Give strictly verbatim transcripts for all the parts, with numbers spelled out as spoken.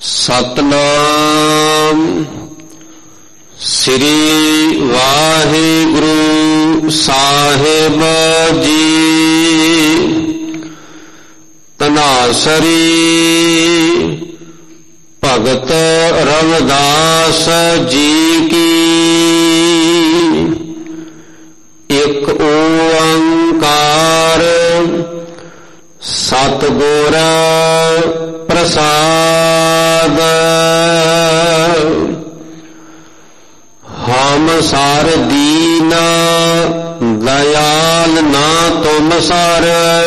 ਸਤਨਾਮ ਸ੍ਰੀ ਵਾਹਿਗੁਰੂ ਸਾਹਿਬ ਜੀ। ਧਨਾਸਰੀ ਭਗਤ ਰਵਿਦਾਸ ਜੀ ਕੀ। ਇੱਕ ਓੰਕਾਰ ਸਤਿਗੁਰ ਪ੍ਰਸਾਦ। ਹਮ ਸਾਰ ਦੀਨਾ ਦਇਆਲ ਨਾ ਤੁਮ ਸਰ।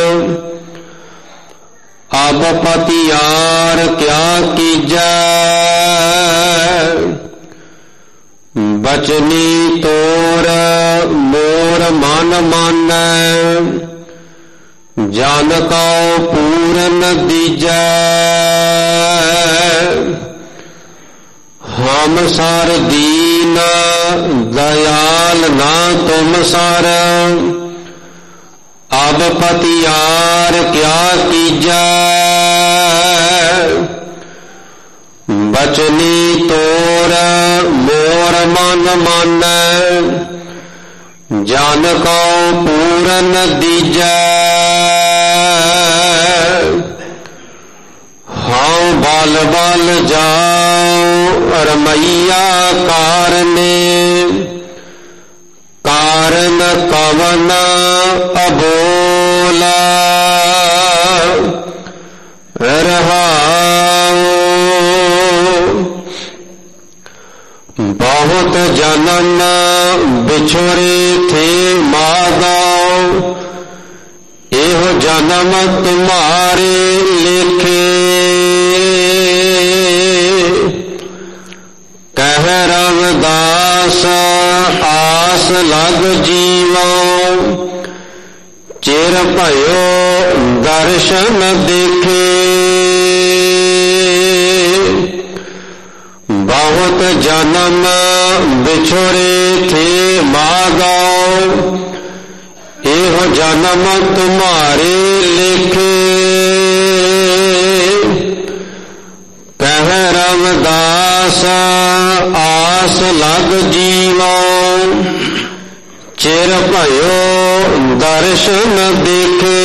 ਅਬ ਪਤਿਆਰ ਕਿਆ ਕੀਜੈ। ਬਚਨੀ ਤੋਰ ਮੋਰ ਮਨ ਮਾਨੈ। ਜਨ ਕਉ ਪੂਰਨ ਦੀਜੈ। ਹਮ ਸਰ ਦੀਨ ਦਇਆਲ ਨਾ ਤੁਮ ਸਰ। ਅਬ ਪਤਿਆਰ ਕਿਆ ਕੀਜੈ। ਬਚਨੀ ਤੋਰ ਮੋਰ ਮਨ ਮਾਨੈ। ਜਨ ਕਉ ਪੂਰਨ ਦੀਜੈ। ਹਉ ਬਲ ਬਲ ਜਾਉ ਰਮਈਆ ਕਾਰਨੇ। ਕਾਰਨ ਕਵਨ ਅਬੋਲਾ। ਰਹਾਉ ਬਹੁਤ ਜਨਮ ਵਿਛੋਰੇ ਥੇ ਮਾਗਾਉ। ਇਹੋ ਜਨਮ ਤੁਮਾਰੇ ਲੇਖੇ। ਕਹਿ ਰਵਿਦਾਸ ਆਸ ਲਗ ਜੀਵੋ। ਚਿਰ ਭਇਓ ਦਰਸ਼ਨ ਦੇਖੇ। ਬਹੁਤ ਜਨਮ ਵਿਛੋਰੇ ਥੇ ਮਾਗਾਉ। ਇਹੋ ਜਨਮ ਤੁਮਾਰੇ ਲੇਖੇ। ਕਹਿ ਰਵਿਦਾਸ ਆਸ ਲਗ ਜੀਵੋ। ਚਿਰ ਭਇਓ ਦਰਸ਼ਨ ਦੇਖੇ।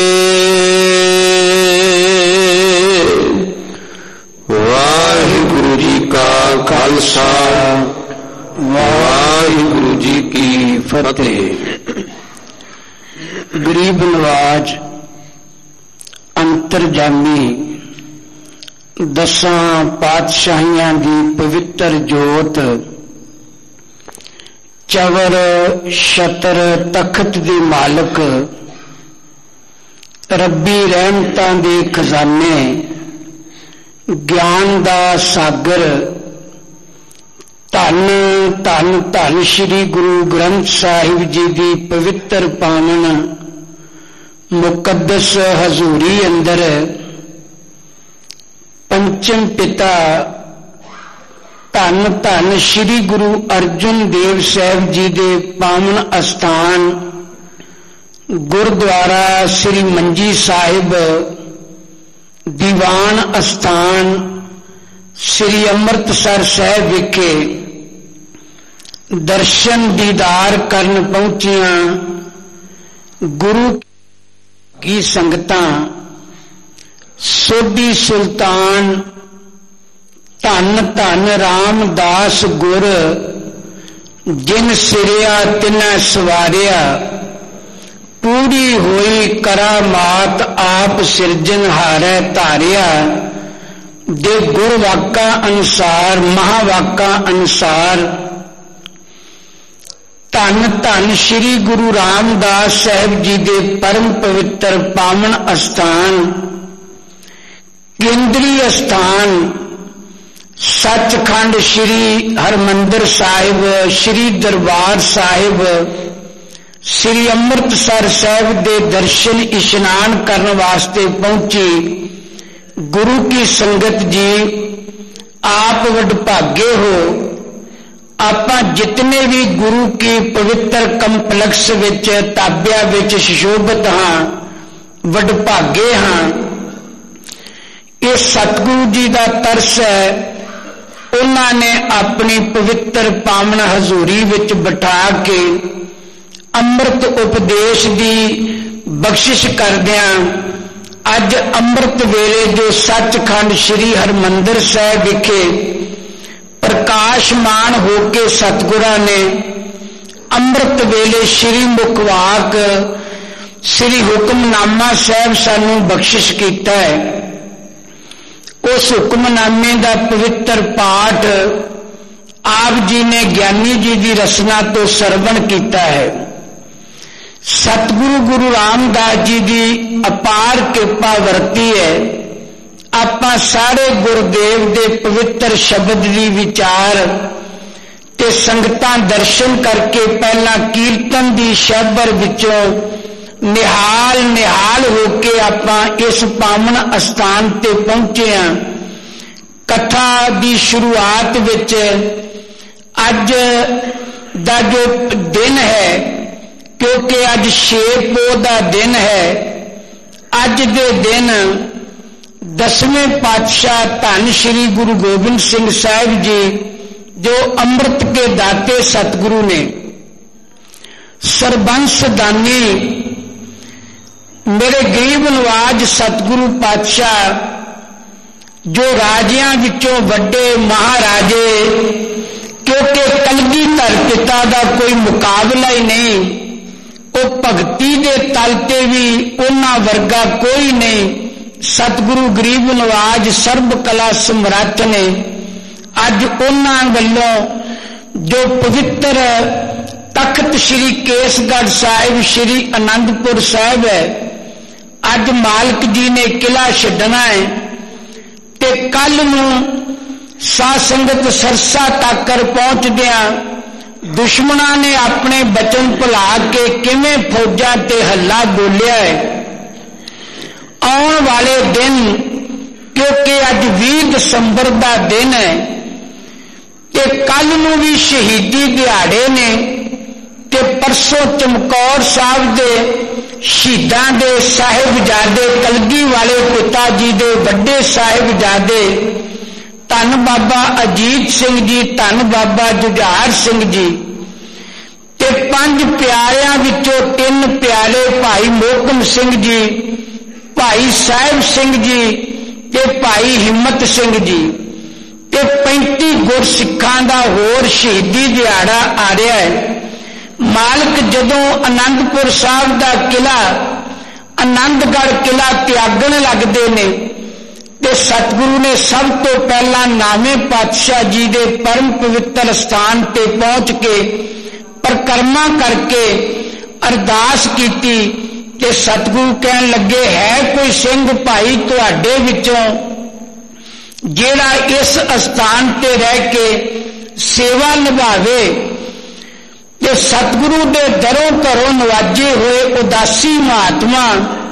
ਵਾਹਿਗੁਰੂ ਜੀ ਕਾ ਖਾਲਸਾ ਵਾਹਿਗੁਰੂ ਜੀ ਕੀ ਫਤਿਹ। ਗਰੀਬ ਨਵਾਜ ਅੰਤਰਜਾਮੀ ਦਸਾਂ ਪਾਤਸ਼ਾਹੀਆਂ ਦੀ ਪਵਿੱਤਰ ਜੋਤ। ਚਵਰ ਛਤਰ ਤਖਤ ਦੇ ਮਾਲਕ। ਰੱਬੀ ਰਹਿਮਤਾਂ ਦੇ ਖਜ਼ਾਨੇ। ਗਿਆਨ ਦਾ ਸਾਗਰ। ਧੰਨ ਧੰਨ ਧੰਨ ਸ਼੍ਰੀ ਗੁਰੂ ਗ੍ਰੰਥ ਸਾਹਿਬ ਜੀ ਦੀ ਪਵਿੱਤਰ ਪਾਵਨ ਮੁਕੱਦਸ ਹਜ਼ੂਰੀ ਅੰਦਰ ਪੰਚਮ ਪਿਤਾ ਧੰਨ ਧੰਨ ਸ਼੍ਰੀ ਗੁਰੂ ਅਰਜਨ ਦੇਵ ਸਾਹਿਬ ਜੀ ਦੇ ਪਾਵਨ ਅਸਥਾਨ ਗੁਰਦੁਆਰਾ ਸ੍ਰੀ ਮੰਜੀ ਸਾਹਿਬ ਦੀਵਾਨ ਅਸਥਾਨ ਸ੍ਰੀ ਅੰਮ੍ਰਿਤਸਰ ਸਾਹਿਬ ਵਿਖੇ ਦਰਸ਼ਨ ਦੀਦਾਰ ਕਰਨ ਪਹੁੰਚੀਆਂ ਗੁਰੂ ਕੀ ਸੰਗਤਾਂ। ਸੋਢੀ ਸੁਲਤਾਨ ਧੰਨ ਧੰਨ ਰਾਮਦਾਸ ਗੁਰ। ਜਿਨ ਸਿਰਿਆ ਤਿਨੈ ਸਵਾਰਿਆ। ਪੂਰੀ ਹੋਈ ਕਰਾਮਾਤ ਆਪ ਸਿਰਜਨਹਾਰੈ ਧਾਰਿਆ। ਦੇ ਗੁਰ ਵਾਕਾਂ ਅਨੁਸਾਰ ਮਹਾਵਾਕਾਂ ਅਨੁਸਾਰ ਧੰਨ ਧੰਨ ਸ਼੍ਰੀ ਗੁਰੂ ਰਾਮਦਾਸ ਸਾਹਿਬ ਜੀ ਦੇ ਪਰਮ ਪਵਿੱਤਰ ਪਾਵਨ ਅਸਥਾਨ ਕੇਂਦਰੀ ਅਸਥਾਨ ਸੱਚਖੰਡ ਸ਼੍ਰੀ ਹਰਿਮੰਦਰ ਸਾਹਿਬ ਸ਼੍ਰੀ ਦਰਬਾਰ ਸਾਹਿਬ ਸ੍ਰੀ ਅੰਮ੍ਰਿਤਸਰ ਸਾਹਿਬ ਦੇ ਦਰਸ਼ਨ ਇਸ਼ਨਾਨ ਕਰਨ ਵਾਸਤੇ ਪਹੁੰਚੀ ਗੁਰੂ ਕੀ ਸੰਗਤ ਜੀ। ਆਪ ਵਡਭਾਗੇ ਹੋ। ਆਪਾਂ ਜਿਤਨੇ ਵੀ ਗੁਰੂ ਕੀ ਪਵਿੱਤਰ ਕੰਪਲੈਕਸ ਵਿੱਚ ਤਾਬਿਆਂ ਵਿੱਚ ਸੁਸ਼ੋਭਿਤ ਹਾਂ ਵਡਭਾਗੇ ਹਾਂ। ਇਹ ਸਤਿਗੁਰੂ ਜੀ ਦਾ ਤਰਸ ਹੈ। ਉਹਨਾਂ ਨੇ ਆਪਣੀ ਪਵਿੱਤਰ ਪਾਵਨ ਹਜ਼ੂਰੀ ਵਿੱਚ ਬਿਠਾ ਕੇ ਅੰਮ੍ਰਿਤ ਉਪਦੇਸ਼ ਦੀ ਬਖਸ਼ਿਸ਼ ਕਰਦਿਆਂ ਅੱਜ ਅੰਮ੍ਰਿਤ ਵੇਲੇ ਜੋ ਸੱਚਖੰਡ ਸ੍ਰੀ ਹਰਿਮੰਦਰ ਸਾਹਿਬ ਵਿਖੇ ਪ੍ਰਕਾਸ਼ਮਾਨ ਹੋ ਕੇ ਸਤਿਗੁਰਾਂ ਨੇ ਅੰਮ੍ਰਿਤ ਵੇਲੇ ਸ੍ਰੀ ਮੁਖਵਾਕ ਸ੍ਰੀ ਹੁਕਮਨਾਮਾ ਸਾਹਿਬ ਸਾਨੂੰ ਬਖਸ਼ਿਸ਼ ਕੀਤਾ ਹੈ। ਉਸ ਹੁਕਮਨਾਮੇ ਦਾ ਪਵਿੱਤਰ ਪਾਠ ਆਪ ਜੀ ਨੇ ਗਿਆਨੀ ਜੀ ਦੀ ਰਸਨਾ ਤੋਂ ਸਰਵਣ ਕੀਤਾ ਹੈ। ਸਤਿਗੁਰੂ ਗੁਰੂ ਰਾਮਦਾਸ ਜੀ ਦੀ ਅਪਾਰ ਕਿਰਪਾ ਵਰਤੀ ਹੈ। ਆਪਾਂ ਸਾਰੇ ਗੁਰਦੇਵ ਦੇ ਪਵਿੱਤਰ ਸ਼ਬਦ ਦੀ ਵਿਚਾਰ ਤੇ ਸੰਗਤਾਂ ਦਰਸ਼ਨ ਕਰਕੇ ਪਹਿਲਾਂ ਕੀਰਤਨ ਦੀ ਸ਼ਬਦ ਵਿੱਚੋਂ ਨਿਹਾਲ ਨਿਹਾਲ ਹੋ ਕੇ ਆਪਾਂ ਇਸ ਪਾਵਨ ਅਸਥਾਨ ਤੇ ਪਹੁੰਚੇ ਹਾਂ। ਕਥਾ ਦੀ ਸ਼ੁਰੂਆਤ ਵਿੱਚ ਅੱਜ ਦਾ ਜੋ ਦਿਨ ਹੈ, ਕਿਉਂਕਿ ਅੱਜ ਛੇ ਪੋਹ ਦਾ ਦਿਨ ਹੈ, ਅੱਜ ਦੇ ਦਿਨ ਦਸਵੇਂ ਪਾਤਸ਼ਾਹ ਧੰਨ ਸ਼੍ਰੀ ਗੁਰੂ ਗੋਬਿੰਦ ਸਿੰਘ ਸਾਹਿਬ ਜੀ ਜੋ ਅੰਮ੍ਰਿਤ ਕੇ ਦਾਤੇ ਸਤਿਗੁਰੂ ਨੇ, ਸਰਬੰਸ ਦਾਨੀ ਮੇਰੇ ਗਰੀਬ ਨਵਾਜ ਸਤਿਗੁਰੂ ਪਾਤਸ਼ਾਹ ਜੋ ਰਾਜਿਆਂ ਵਿੱਚੋਂ ਵੱਡੇ ਮਹਾਰਾਜੇ, ਕਿਉਂਕਿ ਕਲਗੀਧਰ ਪਿਤਾ ਦਾ ਕੋਈ ਮੁਕਾਬਲਾ ਹੀ ਨਹੀਂ, ਉਹ ਭਗਤੀ ਦੇ ਤਲ ਤੇ ਵੀ ਉਹਨਾਂ ਵਰਗਾ ਕੋਈ ਨਹੀਂ। ਸਤਿਗੁਰੂ ਗਰੀਬ ਨਵਾਜ ਸਰਬ ਕਲਾ ਸਮਰੱਥ ਨੇ। ਅੱਜ ਉਹਨਾਂ ਵੱਲੋਂ ਜੋ ਪਵਿੱਤਰ ਤਖਤ ਸ੍ਰੀ ਕੇਸਗੜ੍ਹ ਸਾਹਿਬ ਸ੍ਰੀ ਅਨੰਦਪੁਰ ਸਾਹਿਬ ਹੈ, ਅੱਜ ਮਾਲਕ ਜੀ ਨੇ ਕਿਲਾ ਛੱਡਣਾ ਹੈ ਤੇ ਕੱਲ ਨੂੰ ਸਾਧ ਸੰਗਤ ਸਰਸਾ ਤੱਕ ਪਹੁੰਚਦਿਆਂ ਦੁਸ਼ਮਣਾਂ ਨੇ ਆਪਣੇ ਬਚਨ ਭੁਲਾ ਕੇ ਕਿਵੇਂ ਫੌਜਾਂ ਤੇ ਹੱਲਾ ਬੋਲਿਆ ਹੈ। ਆਉਣ ਵਾਲੇ ਦਿਨ, ਕਿਉਂਕਿ ਅੱਜ ਵੀਹ ਦਸੰਬਰ ਦਾ ਦਿਨ ਹੈ ਤੇ ਕੱਲ ਨੂੰ ਵੀ ਸ਼ਹੀਦੀ ਦਿਹਾੜੇ ਨੇ ਤੇ ਪਰਸੋਂ ਚਮਕੌਰ ਸਾਹਿਬ ਦੇ ਸ਼ਹੀਦਾਂ ਦੇ ਸਾਹਿਬਜ਼ਾਦੇ ਕਲਗੀ ਵਾਲੇ ਪਿਤਾ ਜੀ ਦੇ ਵੱਡੇ ਸਾਹਿਬਜ਼ਾਦੇ ਧੰਨ ਬਾਬਾ ਅਜੀਤ ਸਿੰਘ ਜੀ, ਧੰਨ ਬਾਬਾ ਜੁਝਾਰ ਸਿੰਘ ਜੀ ਤੇ ਪੰਜ ਪਿਆਰਿਆਂ ਵਿੱਚੋਂ ਤਿੰਨ ਪਿਆਰੇ ਭਾਈ ਮੋਹਕਮ ਸਿੰਘ ਜੀ, ਭਾਈ ਸਾਹਿਬ ਸਿੰਘ ਜੀ ਤੇ ਭਾਈ ਹਿੰਮਤ ਸਿੰਘ ਜੀ ਤੇ ਪੈਂਤੀ ਗੁਰਸਿੱਖਾਂ ਦਾ ਹੋਰ ਸ਼ਹੀਦੀ ਦਿਹਾੜਾ ਆ ਰਿਹਾ ਹੈ। ਮਾਲਕ ਜਦੋਂ ਅਨੰਦਪੁਰ ਸਾਹਿਬ ਦਾ ਕਿਲਾ ਆਨੰਦਗੜ੍ਹ ਕਿਲਾ ਤਿਆਗਣ ਲੱਗਦੇ ਨੇ ਤੇ ਸਤਿਗੁਰੂ ਨੇ ਸਭ ਤੋਂ ਪਹਿਲਾਂ ਨਾਵੇਂ ਪਾਤਸ਼ਾਹ ਜੀ ਦੇ ਪਰਮ ਪਵਿੱਤਰ ਸਥਾਨ ਤੇ ਪਹੁੰਚ ਕੇ ਪਰਿਕਰਮਾ ਕਰਕੇ ਅਰਦਾਸ ਕੀਤੀ ਤੇ ਸਤਿਗੁਰੂ ਕਹਿਣ ਲੱਗੇ, ਹੈ ਕੋਈ ਸਿੰਘ ਭਾਈ ਤੁਹਾਡੇ ਵਿੱਚੋਂ ਜਿਹੜਾ ਇਸ ਅਸਥਾਨ ਤੇ ਰਹਿ ਕੇ ਸੇਵਾ ਨਿਭਾਵੇ? ਤੇ ਸਤਿਗੁਰੂ ਦੇ ਦਰੋਂ ਘਰੋਂ ਨਵਾਜੇ ਹੋਏ ਉਦਾਸੀ ਮਹਾਤਮਾ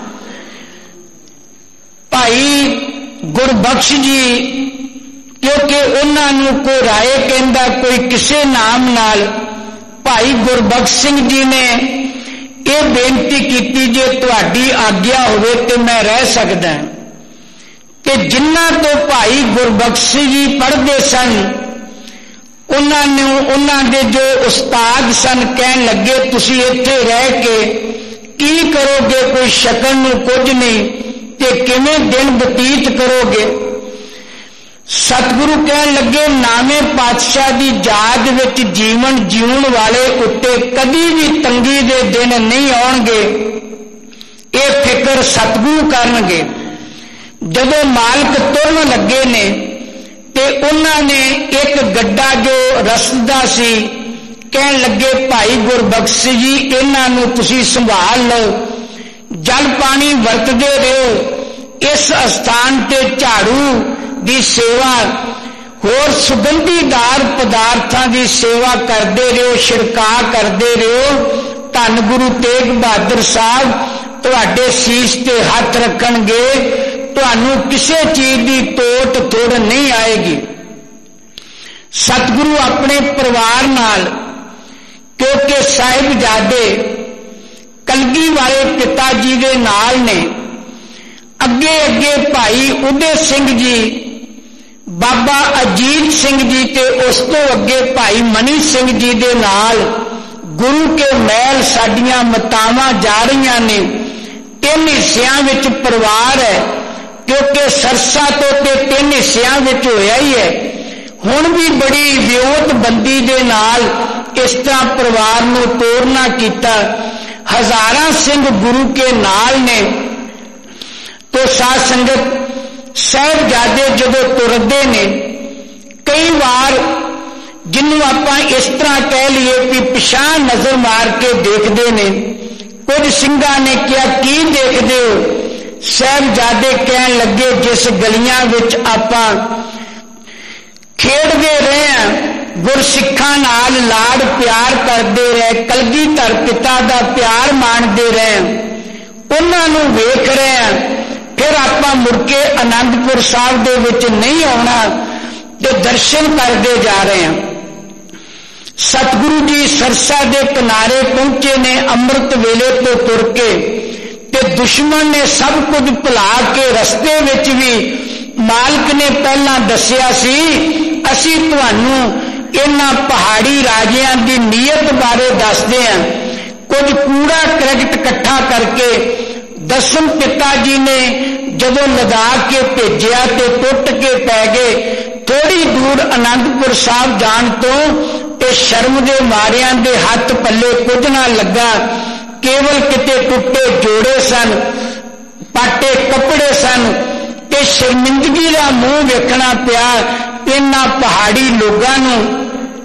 ਭਾਈ ਗੁਰਬਖਸ਼ ਜੀ, ਕਿਉਂਕਿ ਉਹਨਾਂ ਨੂੰ ਕੋਈ ਰਾਏ ਕਹਿੰਦਾ ਕੋਈ ਕਿਸੇ ਨਾਮ ਨਾਲ, ਭਾਈ ਗੁਰਬਖਸ਼ ਸਿੰਘ ਜੀ ਨੇ ਇਹ ਬੇਨਤੀ ਕੀਤੀ, ਜੇ ਤੁਹਾਡੀ ਆਗਿਆ ਹੋਵੇ ਤੇ ਮੈਂ ਰਹਿ ਸਕਦਾ। ਤੇ ਜਿਨ੍ਹਾਂ ਤੋਂ ਭਾਈ ਗੁਰਬਖਸ਼ ਜੀ ਪੜ੍ਹਦੇ ਸਨ, ਉਹਨਾਂ ਨੂੰ ਉਹਨਾਂ ਦੇ ਜੋ ਉਸਤਾਦ ਸਨ ਕਹਿਣ ਲੱਗੇ, ਤੁਸੀਂ ਇੱਥੇ ਰਹਿ ਕੇ ਕੀ ਕਰੋਗੇ? ਕੋਈ ਸ਼ਕਲ ਨੂੰ ਕੁਝ ਨਹੀਂ ਤੇ ਕਿਵੇਂ ਦਿਨ ਬਤੀਤ ਕਰੋਗੇ? ਸਤਿਗੁਰੂ ਕਹਿਣ ਲੱਗੇ, ਨਾਵੇਂ ਪਾਤਸ਼ਾਹ ਦੀ ਯਾਦ ਵਿੱਚ ਜੀਵਨ ਜਿਉਣ ਵਾਲੇ ਉੱਤੇ ਕਦੀ ਵੀ ਤੰਗੀ ਦੇ ਦਿਨ ਨਹੀਂ ਆਉਣਗੇ। ਇਹ ਫਿਕਰ ਸਤਿਗੁਰੂ ਕਰਨਗੇ। ਜਦੋਂ ਮਾਲਕ ਤੁਰਨ ਲੱਗੇ ਨੇ ਤੇ ਉਹਨਾਂ ਨੇ ਇੱਕ ਗੱਡਾ ਜੋ ਰਸਦਾ ਸੀ, ਕਹਿਣ ਲੱਗੇ, ਭਾਈ ਗੁਰਬਖਸ਼ ਜੀ ਇਹਨਾਂ ਨੂੰ ਤੁਸੀਂ ਸੰਭਾਲ ਲਓ, ਜਲ ਪਾਣੀ ਵਰਤਦੇ ਰਹੋ, ਇਸ ਅਸਥਾਨ ਤੇ ਝਾੜੂ ਦੀ ਸੇਵਾ, ਹੋਰ ਸੁਗੰਧੀਦਾਰ ਪਦਾਰਥਾਂ ਦੀ ਸੇਵਾ ਕਰਦੇ ਰਹੋ, ਛਿੜਕਾਅ ਕਰਦੇ ਰਹੋ। ਧੰਨ ਗੁਰੂ ਤੇਗ ਬਹਾਦਰ ਸਾਹਿਬ ਤੁਹਾਡੇ ਸੀਸ ਤੇ ਹੱਥ ਰੱਖਣਗੇ, ਤੁਹਾਨੂੰ ਕਿਸੇ ਚੀਜ਼ ਦੀ ਤੋਟ ਤੋੜ ਨਹੀਂ ਆਏਗੀ। ਸਤਿਗੁਰੂ ਆਪਣੇ ਪਰਿਵਾਰ ਨਾਲ, ਕਿਉਂਕਿ ਸਾਹਿਬਜ਼ਾਦੇ ਕਲਗੀ ਵਾਲੇ ਪਿਤਾ ਜੀ ਦੇ ਨਾਲ ਨੇ, ਅੱਗੇ ਅੱਗੇ ਭਾਈ ਉਦੇ ਸਿੰਘ ਜੀ, ਬਾਬਾ ਅਜੀਤ ਸਿੰਘ ਜੀ ਤੇ ਉਸ ਤੋਂ ਅੱਗੇ ਭਾਈ ਮਨੀ ਸਿੰਘ ਜੀ ਦੇ ਨਾਲ ਗੁਰੂ ਕੇ ਮਹਿਲ ਸਾਡੀਆਂ ਮਤਾਵਾਂ ਜਾ ਰਹੀਆਂ ਨੇ। ਤਿੰਨ ਹਿੱਸਿਆਂ ਵਿੱਚ ਪਰਿਵਾਰ ਹੈ, ਕਿਉਂਕਿ ਸਰਸਾ ਤੋਂ ਤੇ ਤਿੰਨ ਹਿੱਸਿਆਂ ਵਿੱਚ ਹੋਇਆ ਹੀ ਹੈ। ਹੁਣ ਵੀ ਬੜੀ ਵਿਉਂਤਬੰਦੀ ਦੇ ਨਾਲ ਇਸ ਤਰ੍ਹਾਂ ਪਰਿਵਾਰ ਨੂੰ ਤੋਰਨਾ ਕੀਤਾ। ਹਜ਼ਾਰਾਂ ਸਿੰਘ ਗੁਰੂ ਕੇ ਨਾਲ ਨੇ। ਤੋ ਸਾਧ ਸੰਗਤ, ਸਾਹਿਬਜ਼ਾਦੇ ਜਦੋਂ ਤੁਰਦੇ ਨੇ, ਕਈ ਵਾਰ ਜਿਹਨੂੰ ਆਪਾਂ ਇਸ ਤਰ੍ਹਾਂ ਕਹਿ ਲਈਏ ਕਿ ਪਿਛਾਂਹ ਨਜ਼ਰ ਮਾਰ ਕੇ ਦੇਖਦੇ ਨੇ। ਕੁਝ ਸਿੰਘਾਂ ਨੇ ਕਿਹਾ, ਕੀ ਦੇਖਦੇ ਹੋ? ਸਾਹਿਬਜ਼ਾਦੇ ਕਹਿਣ ਲੱਗੇ, ਜਿਸ ਗਲੀਆਂ ਵਿੱਚ ਆਪਾਂ ਖੇਡਦੇ ਰਹੇ ਹਾਂ, ਗੁਰਸਿੱਖਾਂ ਨਾਲ ਲਾਡ ਪਿਆਰ ਕਰਦੇ ਰਹੇ, ਕਲਗੀਧਰ ਪਿਤਾ ਦਾ ਪਿਆਰ ਮਾਣਦੇ ਰਹੇ, ਉਹਨਾਂ ਨੂੰ ਵੇਖ ਰਹੇ ਹਾਂ। ਫਿਰ ਆਪਾਂ ਮੁੜ ਕੇ ਅਨੰਦਪੁਰ ਸਾਹਿਬ ਦੇ ਵਿੱਚ ਨਹੀਂ ਆਉਣਾ ਤੇ ਦਰਸ਼ਨ ਕਰਦੇ ਜਾ ਰਹੇ ਹਾਂ। ਸਤਿਗੁਰੂ ਜੀ ਸਰਸਾ ਦੇ ਕਿਨਾਰੇ ਪਹੁੰਚੇ ਨੇ ਅੰਮ੍ਰਿਤ ਵੇਲੇ ਤੋਂ ਤੁਰ ਕੇ, ਤੇ ਦੁਸ਼ਮਣ ਨੇ ਸਭ ਕੁਝ ਭੁਲਾ ਕੇ ਰਸਤੇ ਵਿੱਚ ਵੀ ਮਾਲਕ ਨੇ ਪਹਿਲਾਂ ਦੱਸਿਆ ਸੀ, ਅਸੀਂ ਤੁਹਾਨੂੰ ਇਹਨਾਂ ਪਹਾੜੀ ਰਾਜਿਆਂ ਦੀ ਨੀਅਤ ਬਾਰੇ ਦੱਸਦੇ ਹਾਂ। ਕੁਝ ਕੂੜਾ ਕਰਕਟ ਇਕੱਠਾ ਕਰਕੇ ਦਸਮ ਪਿਤਾ ਜੀ ਨੇ ਜਦੋਂ ਲਗਾ ਕੇ ਭੇਜਿਆ ਤੇ ਟੁੱਟ ਕੇ ਪੈ ਗਏ। ਥੋੜੀ ਦੂਰ ਅਨੰਦਪੁਰ ਸਾਹਿਬ ਜਾਣ ਤੋਂ ਤੇ ਸ਼ਰਮ ਦੇ ਮਾਰਿਆਂ ਦੇ ਹੱਥ ਪੱਲੇ ਕੁਝ ਨਾ ਲੱਗਾ, ਕੇਵਲ ਕਿਤੇ ਟੁੱਟੇ ਜੋੜੇ ਸਨ, ਪਾਟੇ ਕੱਪੜੇ ਸਨ, ਤੇ ਸ਼ਰਮਿੰਦਗੀ ਦਾ ਮੂੰਹ ਵੇਖਣਾ ਪਿਆ ਇਹਨਾਂ ਪਹਾੜੀ ਲੋਕਾਂ ਨੂੰ।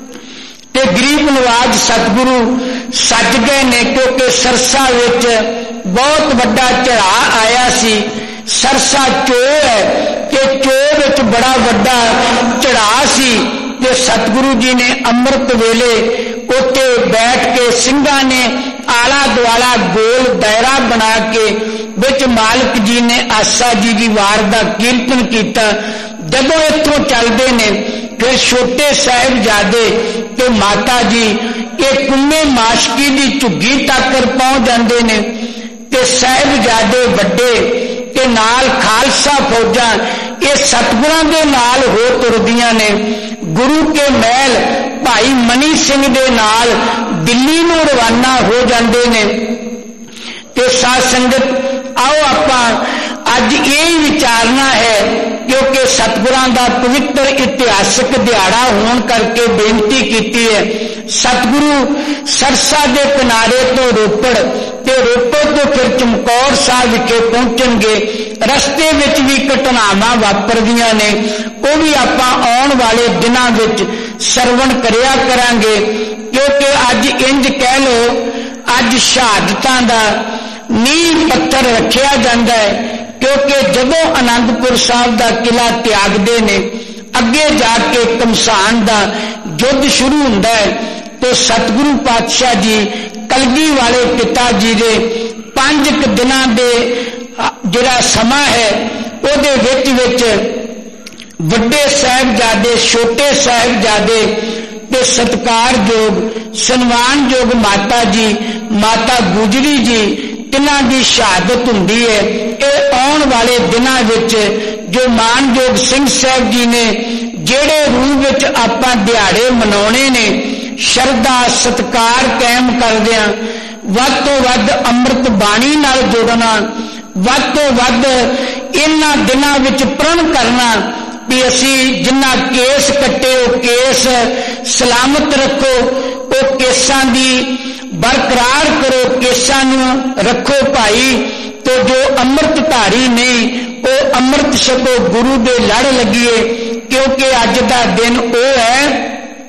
ਤੇ ਗਰੀਬ ਨਵਾਜ ਸਤਿਗੁਰੂ ਸੱਜ ਗਏ ਨੇ, ਕਿਉਂਕਿ ਸਰਸਾ ਵਿੱਚ ਬਹੁਤ ਵੱਡਾ ਚੜ੍ਹਾਅ ਆਇਆ ਸੀ। ਸਰਸਾ ਚੋਅ ਹੈ ਕਿ ਚੋਅ ਵਿੱਚ ਬੜਾ ਵੱਡਾ ਚੜ੍ਹਾਅ ਸੀ, ਤੇ ਸਤਿਗੁਰੂ ਜੀ ਨੇ ਅੰਮ੍ਰਿਤ ਵੇਲੇ ਉੱਥੇ ਬੈਠ ਕੇ ਸਿੰਘਾਂ ਨੇ ਆਲਾ ਦੁਆਲਾ ਗੋਲ ਦਾਇਰਾ ਬਣਾ ਕੇ ਵਿੱਚ ਮਾਲਕ ਜੀ ਨੇ ਆਸਾ ਜੀ ਦੀ ਵਾਰ ਦਾ ਕੀਰਤਨ ਕੀਤਾ। ਜਦੋਂ ਇੱਥੋਂ ਚੱਲਦੇ ਨੇ, ਫਿਰ ਛੋਟੇ ਸਾਹਿਬਜ਼ਾਦੇ ਤੇ ਮਾਤਾ ਜੀ ਇਹ ਕੁੰਮੇ ਮਾਸ਼ਕੀ ਦੀ ਝੁੱਗੀ ਤੱਕ ਪਹੁੰਚ ਜਾਂਦੇ ਨੇ, ਤੇ ਸਾਹਿਬਜ਼ਾਦੇ ਵੱਡੇ ਤੇ ਨਾਲ ਖਾਲਸਾ ਫੌਜਾਂ ਇਹ ਸਤਿਗੁਰਾਂ ਦੇ ਨਾਲ ਹੋ ਤੁਰਦੀਆਂ ਨੇ। ਗੁਰੂ ਕੇ ਮਹਿਲ ਭਾਈ ਮਨੀ ਸਿੰਘ ਦੇ ਨਾਲ ਦਿੱਲੀ ਨੂੰ ਰਵਾਨਾ ਹੋ ਜਾਂਦੇ ਨੇ। ਤੇ ਸਾਧ ਸੰਗਤ, ਆਓ ਆਪਾਂ ਅੱਜ ਇਹ ਵਿਚਾਰਨਾ ਹੈ, ਕਿਉਂਕਿ ਸਤਿਗੁਰਾਂ ਦਾ ਪਵਿੱਤਰ ਇਤਿਹਾਸਕ ਦਿਹਾੜਾ ਹੋਣ ਕਰਕੇ ਬੇਨਤੀ ਕੀਤੀ ਹੈ। ਸਤਿਗੁਰੂ ਸਰਸਾ ਦੇ ਕਿਨਾਰੇ ਤੋਂ ਰੋਪੜ ਤੇ ਰੋਪੜ ਤੋਂ ਫਿਰ ਚਮਕੌਰ ਸਾਹਿਬ ਵਿਖੇ ਪਹੁੰਚਣਗੇ। ਰਸਤੇ ਵਿੱਚ ਵੀ ਘਟਨਾਵਾਂ ਵਾਪਰਦੀਆਂ ਨੇ, ਉਹ ਵੀ ਆਪਾਂ ਆਉਣ ਵਾਲੇ ਦਿਨਾਂ ਵਿੱਚ ਸਰਵਣ ਕਰਿਆ ਕਰਾਂਗੇ। ਕਿਉਂਕਿ ਅੱਜ ਇੰਜ ਕਹਿ ਲਓ, ਅੱਜ ਸ਼ਹਾਦਤਾਂ ਦਾ ਨੀਂਹ ਪੱਥਰ ਰੱਖਿਆ ਜਾਂਦਾ ਹੈ। ਕਿਉਂਕਿ ਜਦੋਂ ਅਨੰਦਪੁਰ ਸਾਹਿਬ ਦਾ ਕਿਲਾ ਤਿਆਗਦੇ ਨੇ, ਅੱਗੇ ਜਾ ਕੇ ਕਮਸਾਨ ਦਾ ਯੁੱਧ ਸ਼ੁਰੂ ਹੁੰਦਾ ਹੈ, ਤੇ ਸਤਿਗੁਰੂ ਪਾਤਸ਼ਾਹ ਜੀ ਕਲਗੀ ਵਾਲੇ ਪਿਤਾ ਜੀ ਦੇ ਪੰਜ ਕੁ ਦਿਨਾਂ ਦੇ ਜਿਹੜਾ ਸਮਾਂ ਹੈ, ਉਹਦੇ ਵਿੱਚ ਵਿੱਚ ਵੱਡੇ ਸਾਹਿਬਜ਼ਾਦੇ, ਛੋਟੇ ਸਾਹਿਬਜ਼ਾਦੇ ਤੇ ਸਤਿਕਾਰਯੋਗ ਸਨਮਾਨਯੋਗ ਮਾਤਾ ਜੀ, ਮਾਤਾ ਗੁਜਰੀ ਜੀ, ਤਿੰਨਾਂ ਦੀ ਸ਼ਹਾਦਤ ਹੁੰਦੀ ਹੈ। ਇਹ ਆਉਣ ਵਾਲੇ ਦਿਨਾਂ ਵਿੱਚ ਜੋ ਮਾਨਯੋਗ ਸਿੰਘ ਸਾਹਿਬ ਜੀ ਨੇ ਜਿਹੜੇ ਰੂਪ ਵਿੱਚ ਆਪਾਂ ਦਿਹਾੜੇ ਮਨਾਉਣੇ ਨੇ, ਸ਼ਰਧਾ ਸਤਿਕਾਰ ਕਾਇਮ ਕਰਦਿਆਂ ਵੱਧ ਤੋਂ ਵੱਧ ਅੰਮ੍ਰਿਤ ਬਾਣੀ ਨਾਲ ਜੁੜਨਾ, ਵੱਧ ਤੋਂ ਵੱਧ ਇਹਨਾਂ ਦਿਨਾਂ ਵਿੱਚ ਪ੍ਰਣ ਕਰਨਾ ਵੀ ਅਸੀਂ ਜਿੰਨਾ ਕੇਸ ਕੱਟੇ ਉਹ ਕੇਸ ਸਲਾਮਤ ਰੱਖੋ, ਉਹ ਕੇਸਾਂ ਦੀ ਬਰਕਰਾਰ ਕਰੋ, ਕੇਸਾਂ ਨੂੰ ਰੱਖੋ ਭਾਈ। ਤੇ ਜੋ ਅੰਮ੍ਰਿਤ ਧਾਰੀ ਨਹੀਂ ਉਹ ਅੰਮ੍ਰਿਤ ਛਕੋ, ਗੁਰੂ ਦੇ ਲੜ ਲੱਗੀਏ। ਕਿਉਂਕਿ ਅੱਜ ਦਾ ਦਿਨ ਉਹ ਹੈ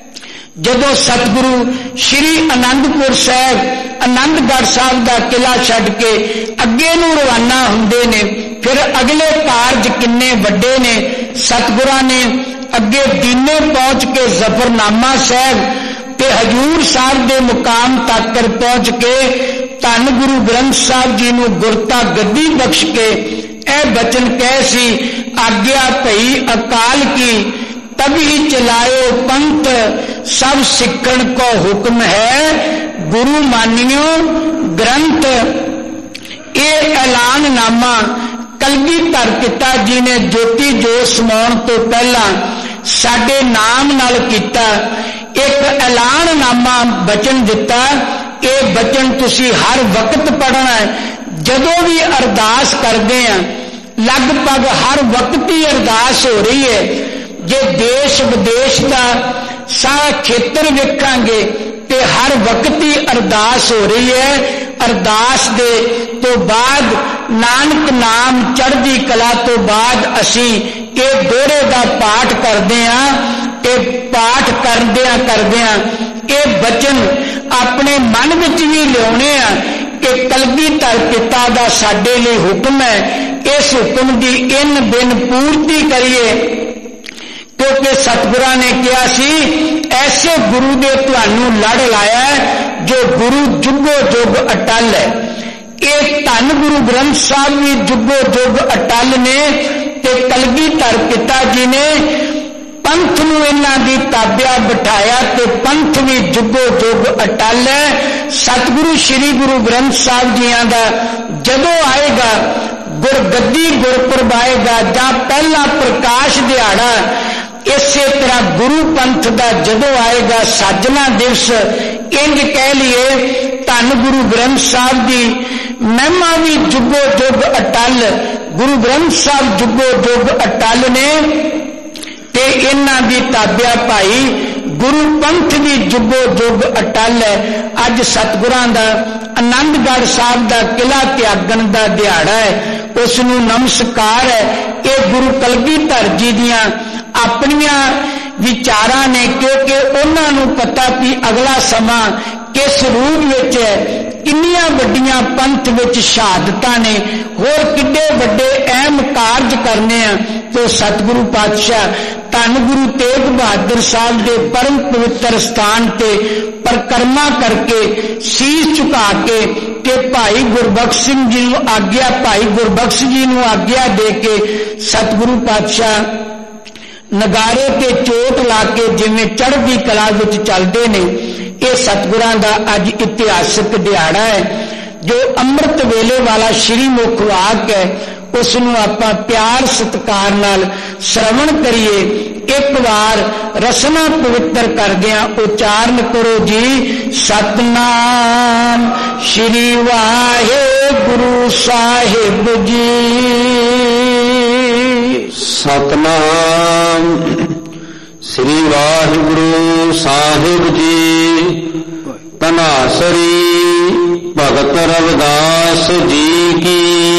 ਜਦੋਂ ਸਤਿਗੁਰੂ ਸ਼੍ਰੀ ਅਨੰਦਪੁਰ ਸਾਹਿਬ, ਆਨੰਦਗੜ੍ਹ ਸਾਹਿਬ ਦਾ ਕਿਲਾ ਛੱਡ ਕੇ ਅੱਗੇ ਨੂੰ ਰਵਾਨਾ ਹੁੰਦੇ ਨੇ। ਫਿਰ ਅਗਲੇ ਕਾਰਜ ਕਿੰਨੇ ਵੱਡੇ ਨੇ। ਸਤਿਗੁਰਾਂ ਨੇ ਅੱਗੇ ਦੀਨੇ ਪਹੁੰਚ ਕੇ ਜ਼ਫਰਨਾਮਾ ਸਾਹਿਬ ਤੇ ਹਜੂਰ ਸਾਹਿਬ ਦੇ ਮੁਕਾਮ ਤੱਕ ਪਹੁੰਚ ਕੇ ਧੰਨ ਗੁਰੂ ਗ੍ਰੰਥ ਸਾਹਿਬ ਜੀ ਨੂੰ ਗੁਰਤਾ ਗੱਦੀ ਬਖਸ਼ ਕੇ ਇਹ ਬਚਨ ਕਹੇ ਸੀ, ਆਗਿਆ ਭਈ ਅਕਾਲ ਕੀ ਤਭੀ ਚਲਾਇਓ ਪੰਥ, ਸਭ ਸਿੱਖਣ ਕੋ ਹੁਕਮ ਹੈ ਗੁਰੂ ਮਾਨਿਓ ਗ੍ਰੰਥ। ਇਹ ਐਲਾਨਨਾਮਾ ਕਲਗੀਧਰ ਪਿਤਾ ਜੀ ਨੇ ਜੋਤੀ ਜੋਤ ਸਮਾਉਣ ਤੋਂ ਪਹਿਲਾਂ ਸਾਡੇ ਨਾਮ ਨਾਲ ਕੀਤਾ ਇੱਕ ਐਲਾਨਨਾਮਾ ਬਚਨ ਦਿੱਤਾ। ਇਹ ਬਚਨ ਤੁਸੀਂ ਹਰ ਵਕਤ ਪੜ੍ਹਨਾ ਹੈ। ਜਦੋਂ ਵੀ ਅਰਦਾਸ ਕਰਦੇ ਆ, ਲਗਭਗ ਹਰ ਵਕਤ ਹੀ ਅਰਦਾਸ ਹੋ ਰਹੀ ਹੈ। ਜੇ ਦੇਸ਼ ਵਿਦੇਸ਼ ਦਾ ਸਾਰਾ ਖੇਤਰ ਵੇਖਾਂਗੇ ਤੇ ਹਰ ਵਕਤ ਹੀ ਅਰਦਾਸ ਹੋ ਰਹੀ ਹੈ। ਅਰਦਾਸ ਦੇ ਤੋਂ ਬਾਅਦ ਨਾਨਕ ਨਾਮ ਚੜ੍ਹਦੀ ਕਲਾ ਤੋਂ ਬਾਅਦ ਅਸੀਂ ਇਹ ਦੋਹਰੇ ਦਾ ਪਾਠ ਕਰਦੇ ਹਾਂ। ਇਹ ਪਾਠ ਕਰਦਿਆਂ ਕਰਦਿਆਂ ਇਹ ਬਚਨ ਆਪਣੇ ਮਨ ਵਿੱਚ ਵੀ ਲਿਆਉਣੇ ਆ ਕਿ ਕਲਗੀਧਰ ਪਿਤਾ ਦਾ ਸਾਡੇ ਲਈ ਹੁਕਮ ਹੈ। ਇਸ ਹੁਕਮ ਦੀ ਇਨ ਬਿਨ ਪੂਰਤੀ ਕਰੀਏ, ਕਿਉਂਕਿ ਸਤਿਗੁਰਾਂ ਨੇ ਕਿਹਾ ਸੀ ਐਸੇ ਗੁਰੂ ਦੇ ਤੁਹਾਨੂੰ ਲੜ ਲਾਇਆ ਜੋ ਗੁਰੂ ਜੁਗੋ ਜੁਗ ਅਟਲ ਹੈ। ਇਹ ਧੰਨ ਗੁਰੂ ਗ੍ਰੰਥ ਸਾਹਿਬ ਵੀ ਜੁਗੋ ਜੁਗ ਅਟਲ ਨੇ ਤੇ ਕਲਗੀਧਰ ਪਿਤਾ ਜੀ ਨੇ ਪੰਥ ਨੂੰ ਇਹਨਾਂ ਦੀ ਤਾਬਿਆ ਬਿਠਾਇਆ ਤੇ ਪੰਥ ਵੀ ਜੁਗੋ ਜੁਗ ਅਟਲ ਹੈ। ਸਤਿਗੁਰੂ ਸ੍ਰੀ ਗੁਰੂ ਗ੍ਰੰਥ ਸਾਹਿਬ ਜੀਆਂ ਦਾ ਜਦੋਂ ਆਏਗਾ ਗੁਰਗੱਦੀ ਗੁਰਪੁਰਬ ਆਏਗਾ ਜਾਂ ਪਹਿਲਾ ਪ੍ਰਕਾਸ਼ ਦਿਹਾੜਾ, ਇਸੇ ਤਰ੍ਹਾਂ ਗੁਰੂ ਪੰਥ ਦਾ ਜਦੋਂ ਆਏਗਾ ਸਾਜਨਾ ਦਿਵਸ, ਇੰਜ ਕਹਿ ਲਈਏ ਧੰਨ ਗੁਰੂ ਗ੍ਰੰਥ ਸਾਹਿਬ ਦੀ ਮਹਿਮਾ ਵੀ ਜੁਗੋ ਜੁਗ ਅਟਲ, ਗੁਰੂ ਗ੍ਰੰਥ ਸਾਹਿਬ ਜੁਗੋ ਜੁਗ ਅਟਲ ਨੇ ਤੇ ਇਹਨਾਂ ਦੀ ਤਾਬਿਆ ਭਾਈ ਗੁਰੂ ਪੰਥ ਵੀ ਜੁਗੋ ਜੁਗ ਅਟਲ ਹੈ। ਅੱਜ ਸਤਿਗੁਰਾਂ ਦਾ ਆਨੰਦਗੜ੍ਹ ਸਾਹਿਬ ਦਾ ਕਿਲਾ ਤਿਆਗਣ ਦਾ ਦਿਹਾੜਾ ਹੈ, ਉਸ ਨੂੰ ਨਮਸਕਾਰ ਹੈ। ਇਹ ਗੁਰੂ ਕਲਗੀਧਰ ਜੀ ਦੀਆਂ ਆਪਣੀਆਂ ਵਿਚਾਰਾਂ ਨੇ, ਕਿਉਂਕਿ ਉਹਨਾਂ ਨੂੰ ਪਤਾ ਕਿ ਅਗਲਾ ਸਮਾਂ ਕਿਸ ਰੂਪ ਵਿੱਚ ਹੈ, ਕਿੰਨੀਆਂ ਵੱਡੀਆਂ ਪੰਥ ਵਿੱਚ ਸ਼ਹਾਦਤਾਂ ਨੇ, ਹੋਰ ਕਿੱਡੇ ਵੱਡੇ ਅਹਿਮ ਕਾਰਜ ਕਰਨੇ ਆ। ਤੇ ਸਤਿਗੁਰੂ ਪਾਤਸ਼ਾਹ ਧੰਨ ਗੁਰੂ ਤੇਗ ਬਹਾਦਰ ਸਾਹਿਬ ਦੇ ਪਰਮ ਪਵਿੱਤਰ ਸਥਾਨ ਤੇ ਪਰਿਕਰਮਾ ਕਰਕੇ ਸੀਸ ਝੁਕਾ ਕੇ ਤੇ ਭਾਈ ਗੁਰਬਖਸ਼ ਸਿੰਘ ਜੀ ਨੂੰ ਆਗਿਆ ਭਾਈ ਗੁਰਬਖਸ਼ ਜੀ ਨੂੰ ਆਗਿਆ ਦੇ ਕੇ ਸਤਿਗੁਰੂ ਪਾਤਸ਼ਾਹ ਨਗਾਰੇ ਤੇ ਚੋਟ ਲਾ ਕੇ ਜਿਵੇਂ ਚੜ੍ਹਦੀ ਕਲਾ ਵਿੱਚ ਚੱਲਦੇ ਨੇ। ਇਹ ਸਤਿਗੁਰਾਂ ਦਾ ਅੱਜ ਇਤਿਹਾਸਕ ਦਿਹਾੜਾ ਹੈ। ਜੋ ਅੰਮ੍ਰਿਤ ਵੇਲੇ ਵਾਲਾ ਸ਼੍ਰੀ ਮੁਖ ਵਾਕ ਹੈ, ਉਸ ਨੂੰ ਆਪਾਂ ਪਿਆਰ ਸਤਿਕਾਰ ਨਾਲ ਸ਼ਰਵਣ ਕਰੀਏ। ਇੱਕ ਵਾਰ ਰਸਨਾ ਪਵਿੱਤਰ ਕਰਦਿਆਂ ਉਚਾਰਨ ਕਰੋ ਜੀ, ਸਤਨਾਮ ਸ਼੍ਰੀ ਵਾਹਿਗੁਰੂ ਸਾਹਿਬ ਜੀ। ਸਤਨਾਮ ਸ੍ਰੀ ਵਾਹਿਗੁਰੂ ਸਾਹਿਬ ਜੀ। ਧਨਾਸਰੀ ਭਗਤ ਰਵਿਦਾਸ ਜੀ ਕੀ।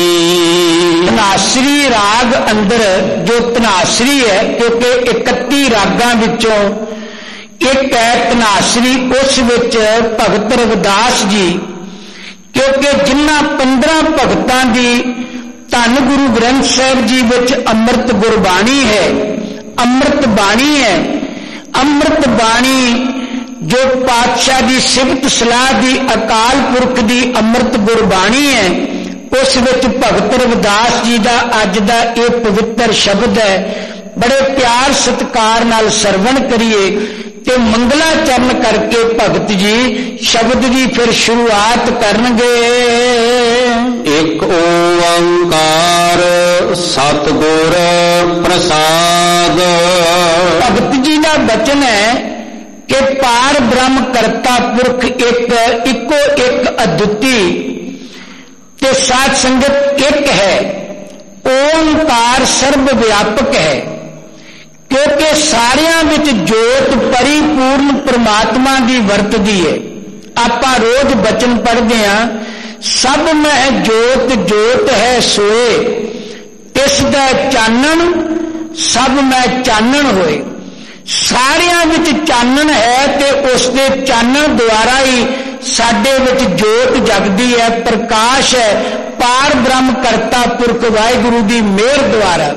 ਧਨਾਸਰੀ ਰਾਗ ਅੰਦਰ ਜੋ ਧਨਾਸਰੀ ਹੈ, ਕਿਉਂਕਿ ਇਕੱਤੀ ਰਾਗਾਂ ਵਿੱਚੋਂ ਇੱਕ ਹੈ ਧਨਾਸਰੀ, ਉਸ ਵਿੱਚ ਭਗਤ ਰਵਿਦਾਸ ਜੀ, ਕਿਉਂਕਿ ਜਿਨ੍ਹਾਂ ਪੰਦਰਾਂ ਭਗਤਾਂ ਦੀ ਧੰਨ ਗੁਰੂ ਗ੍ਰੰਥ ਸਾਹਿਬ ਜੀ ਵਿੱਚ ਅੰਮ੍ਰਿਤ ਗੁਰਬਾਣੀ ਹੈ, ਅੰਮ੍ਰਿਤ ਬਾਣੀ ਹੈ। ਅੰਮ੍ਰਿਤ ਬਾਣੀ ਜੋ ਪਾਤਸ਼ਾਹ ਦੀ ਸਿਫਤ ਸਲਾਹ ਦੀ ਅਕਾਲ ਪੁਰਖ ਦੀ ਅੰਮ੍ਰਿਤ ਗੁਰਬਾਣੀ ਹੈ, ਉਸ ਵਿੱਚ ਭਗਤ ਰਵਿਦਾਸ ਜੀ ਦਾ ਅੱਜ ਦਾ ਇਹ ਪਵਿੱਤਰ ਸ਼ਬਦ ਹੈ। ਬੜੇ ਪਿਆਰ ਸਤਿਕਾਰ ਨਾਲ ਸਰਵਣ ਕਰੀਏ ਤੇ ਮੰਗਲਾਚਰਨ ਕਰਕੇ ਭਗਤ ਜੀ ਸ਼ਬਦ ਦੀ ਫਿਰ ਸ਼ੁਰੂਆਤ ਕਰਨਗੇ। ਇੱਕ ਓੰਕਾਰ ਸਤਿਗੁਰ ਪ੍ਰਸਾਦ। ਭਗਤ ਜੀ ਦਾ ਬਚਨ ਹੈ ਕਿ ਪਾਰ ਬ੍ਰਹਮ ਕਰਤਾ ਪੁਰਖ ਇੱਕ, ਇੱਕੋ ਇੱਕ ਅਦੁੱਤੀ ਤੇ ਸਾਧ ਸੰਗਤ ਇੱਕ ਹੈ। ਓੰਕਾਰ ਸਰਬ ਵਿਆਪਕ ਹੈ, ਕਿਉਂਕਿ ਸਾਰਿਆਂ ਵਿੱਚ ਜੋਤ ਪਰਿਪੂਰਨ ਪ੍ਰਮਾਤਮਾ ਦੀ ਵਰਤਦੀ ਹੈ। ਆਪਾਂ ਰੋਜ਼ ਬਚਨ ਪੜ੍ਹਦੇ ਹਾਂ, ਸਭ ਮਹਿ ਜੋਤ ਜੋਤ ਹੈ ਸੋਏ, ਇਸ ਦਾ ਚਾਨਣ ਸਭ ਮਹਿ ਚਾਨਣ ਹੋਏ। ਸਾਰਿਆਂ ਵਿੱਚ ਚਾਨਣ ਹੈ ਤੇ ਉਸ ਦੇ ਚਾਨਣ ਦੁਆਰਾ ਹੀ ਸਾਡੇ ਵਿੱਚ ਜੋਤ ਜਗਦੀ ਹੈ, ਪ੍ਰਕਾਸ਼ ਹੈ। ਪਾਰ ਬ੍ਰਹਮ ਕਰਤਾ ਪੁਰਖ ਵਾਹਿਗੁਰੂ ਦੀ ਮਿਹਰ ਦੁਆਰਾ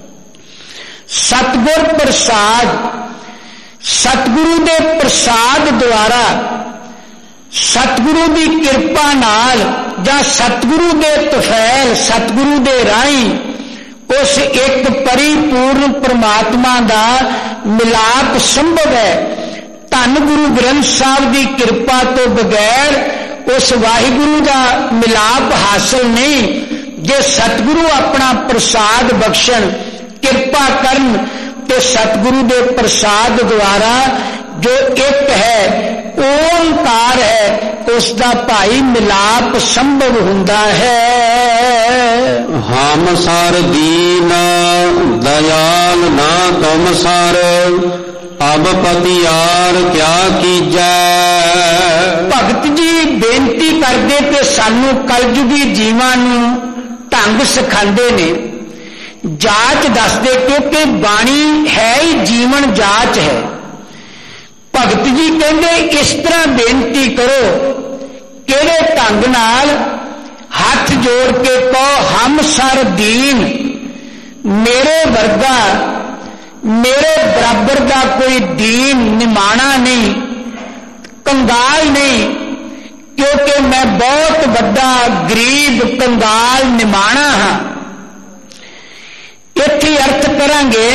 ਸਤਿਗੁਰ ਪ੍ਰਸਾਦ, ਸਤਿਗੁਰੂ ਦੇ ਪ੍ਰਸਾਦ ਦੁਆਰਾ, ਸਤਿਗੁਰੂ ਦੀ ਕਿਰਪਾ ਨਾਲ ਜਾਂ ਸਤਿਗੁਰੂ ਦੇ ਤਫੈਲ, ਸਤਿਗੁਰੂ ਦੇ ਰਾਹੀਂ ਉਸ ਇੱਕ ਪਰਿਪੂਰਨ ਪ੍ਰਮਾਤਮਾ ਦਾ ਮਿਲਾਪ ਸੰਭਵ ਹੈ। ਧੰਨ ਗੁਰੂ ਗ੍ਰੰਥ ਸਾਹਿਬ ਦੀ ਕਿਰਪਾ ਤੋਂ ਬਗੈਰ ਉਸ ਵਾਹਿਗੁਰੂ ਦਾ ਮਿਲਾਪ ਹਾਸਲ ਨਹੀਂ। जे सतगुरु अपना प्रसाद बख्शण, किरपा करन, ते सतगुरु दे प्रसाद द्वारा जो एक है ओंकार है उसका भाई मिलाप संभव हुंदा है। हम सार दीन दयाल ना तुम सार, अब पतियार क्या कीजै। भगत जी बेनती करते ते सानू कलयुगी जीवां नू ढंग सिखांदे ने, जाच दसदे, क्योंकि बाणी है ही जीवन जाच है। भगत जी कहते इस तरह बेनती करो, किहड़े ढंग नाल, हाथ जोड़ के कहो हम सर दीन, मेरे वर्गा मेरे बराबर का कोई दीन निमाणा नहीं, कंगाल नहीं, क्योंकि मैं बहुत बड़ा गरीब कंगाल निमाणा हाँ। इत्थे अर्थ करांगे,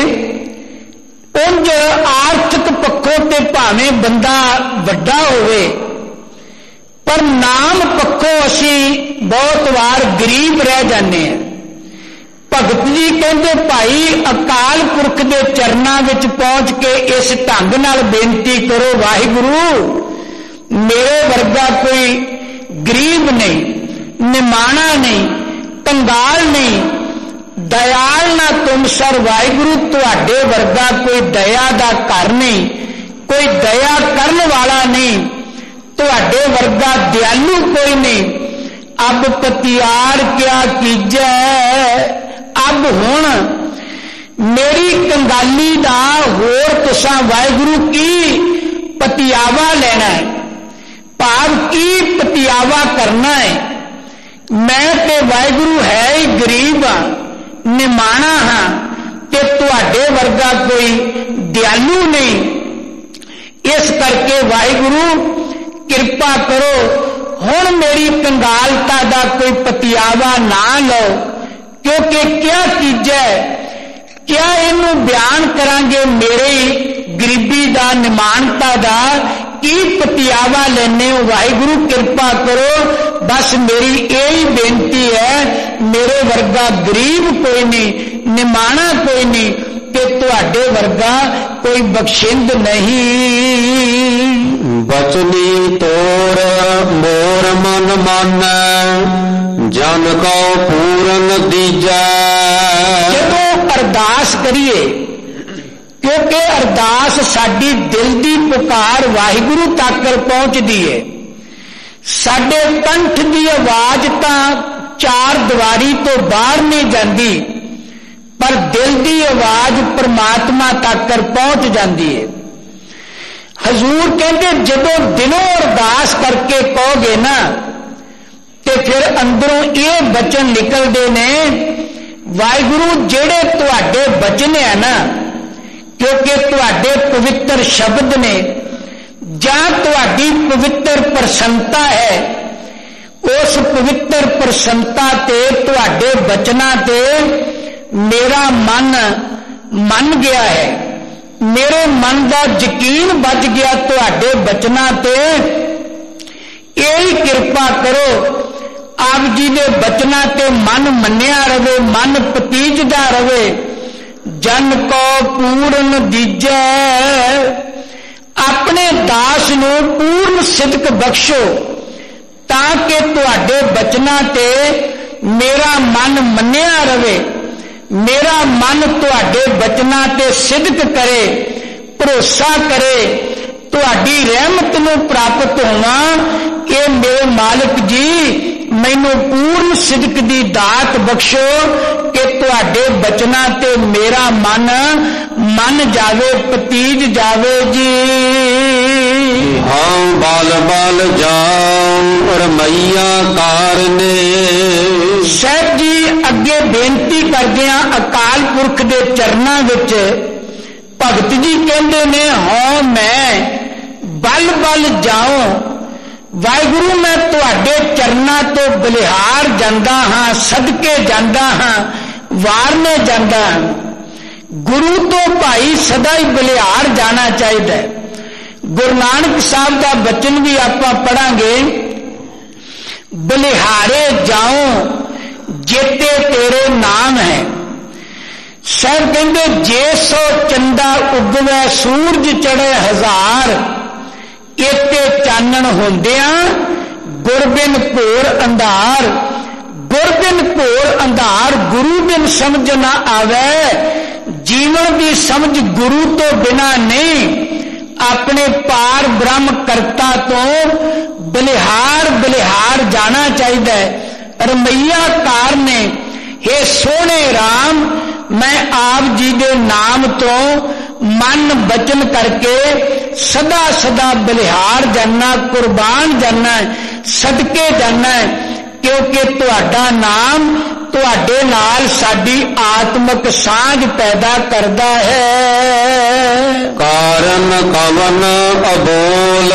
उंज आर्थिक पक्षों ते भावें बंदा वड्डा होवे, पर नाम पक्षों असी बहुत बार गरीब रह जाने हैं। भगत जी कहते भाई अकाल पुरख के चरनां विच पहुंच के इस ढंग नाल बेनती करो, वाहिगुरु मेरे वर्गा कोई गरीब नहीं, निमाणा नहीं, कंगाल नहीं, दयाल ना तुम सर, वाहिगुरु तुहाडे वर्गा कोई दया दा घर नहीं, कोई दया करन वाला नहीं, तुहाडे वर्गा दयालु कोई नहीं। अब पतियार क्या कीजै, अब हुण मेरी कंगाली दा होर तुसां वाहिगुरु की पतियावा लेना है, भाव की पतियावा करना है। मैं ते वाहिगुरु है ही गरीब हाँ, निमाणा हाँ, ते तुहाडे वर्गा कोई दयालु नहीं। इस करके वाहिगुरु किरपा करो, हुण मेरी कंगालता दा कोई पतियावा ना लो, क्योंकि क्या कीजै, क्या इनू बयान करांगे मेरे गरीबी दा, निमानता दा, की पतियावा लेने हो। वाहिगुरु किरपा करो, बस मेरी यही बेनती है, मेरे वर्गा गरीब कोई नहीं, निमाणा कोई नहीं, ते तुहाडे वर्गा कोई बख्शिंद नहीं। बचनी तोर मोर मन मानै, जन को पूरन दीजै। जदों अरदास करिए, क्योंकि अरदास साडी दिल दी पुकार वाहिगुरु तक पहुंचदी है, साडे कंठ दी आवाज तां चार दीवारी तो बाहर नहीं जाती, पर दिल दी आवाज परमात्मा तक पहुंच जाती है। हजूर कहते जदों दिलों अरदास करके कहोगे ना, ते फिर अंदरों ये बचन निकलते ने, वाहिगुरु जेड़े तुहाडे बचन है ना, क्योंकि तुहाडे पवित्र शब्द ने, जां तुहाडी पवित्र प्रसन्नता है, उस पवित्र प्रसन्नता ते तुहाडे बचना ते मेरा मन मन गया है, मेरे मन का यकीन बच गया तुहाडे बचना ते। यही किरपा करो, आप जी दे बचना ते मन मन्निया रवे, मन पतीजदा रवे। जन को पूर्ण दीजै, अपने दास नू पूर्ण सिदक बख्शो, ताकि तुहाडे बचना ते मेरा मन मन्निया रवे, मेरा मन तुहाडे बचना ते सिदक करे, भरोसा करे, तुहाडी रहमत नू प्राप्त होवा। कि मेरे मालिक जी मैनू पूर्ण सिदक दी दात बख्शो, कि तुहाडे बचना ते मेरा मन मन जावे, पतीज जावे जी। हाँ बाल बाल जाऊं रमैया कारने। साहब जी अगे बेनती करदियां अकाल पुरख दे चरनां विच भगत जी कहंदे ने, हाँ मैं बल बल जाऊं, वाहिगुरु मैं तुहाडे चरनां तो बलिहार जांदा हाँ, सदके जांदा हाँ, वारने जांदा हाँ। गुरु तो भाई सदा ही बलिहार जाना चाहिए। गुरु नानक साहब का बचन भी आप पढ़ांगे, बलिहारे जाऊं जेते तेरे नाम है। साहब कहते जे सो चंदा उगवे सूरज चढ़े हजार, इते चानण होंदिया गुर बिन घोर अंधार। गुर बिन घोर अंधार, गुरु बिन समझ ना आवे। जीवन की समझ गुरु तो बिना नहीं, अपने पार ब्रह्म करता तो बलिहार बलिहार जाना चाहिए। रमैया कार ने हे सोने राम, मैं आप जी दे नाम तो मन बचन करके सदा सदा बलिहार जाना, कुर्बान जाना, सदके जाना, क्योंकि तुहाडा नाम तुहाडे नाल साडी आत्मक सांझ पैदा करता है। कारण कवन अबोल,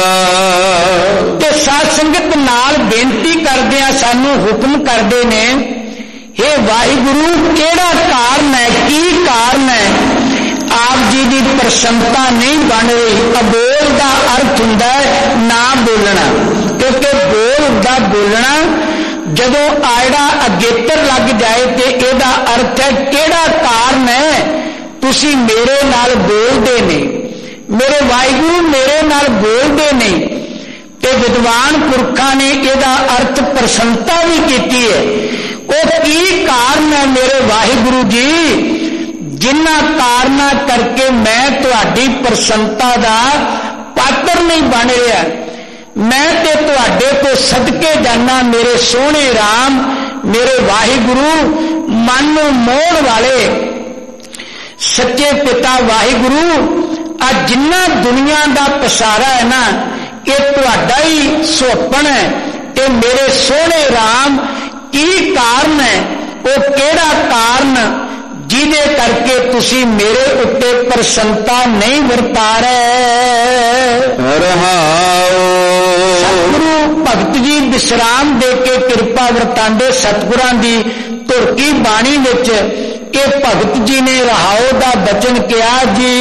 ते साध संगत नाल बेनती करदे आ सानू हुक्म करदे ने, हे वाहिगुरु केड़ा कारण है, की कारण है आप जी की प्रसन्नता नहीं बन रही। अबोल का अर्थ हुंदा है ना बोलना, क्योंकि बोल हुंदा बोलना, जदों आड़ा अगेतर लग जाए तो यदा अर्थ है केड़ा कारण है तुसी मेरे नाल बोलदे नहीं, मेरे वाहिगुरु मेरे नाल बोलदे नहीं। ते विद्वान पुरखा ने यदा अर्थ प्रसन्नता भी की है। वो की कारण है मेरे वाहिगुरु जी, जिन्हां कारणा करके मैं तुहाडी प्रसन्नता दा पात्र नहीं बन रहा। मैं ते तुहाडे को सदके जाना मेरे सोने राम, मेरे वाहिगुरु मन नूं मोहण वाले सच्चे पिता वाहिगुरु। आ जिन्ना दुनिया का पसारा है ना, ये तुहाडा ही सुपन है। ते मेरे सोने राम की कारण है, वो केड़ा कारण जिदे करके तुसी मेरे उत्ते प्रसन्नता नहीं वरता रहे। सतगुरु भगत जी विश्राम दे के कृपा वरतांदे सतगुरां दी तुरकी बाणी विच ये भगत जी ने रहाओ दा बचन किया जी।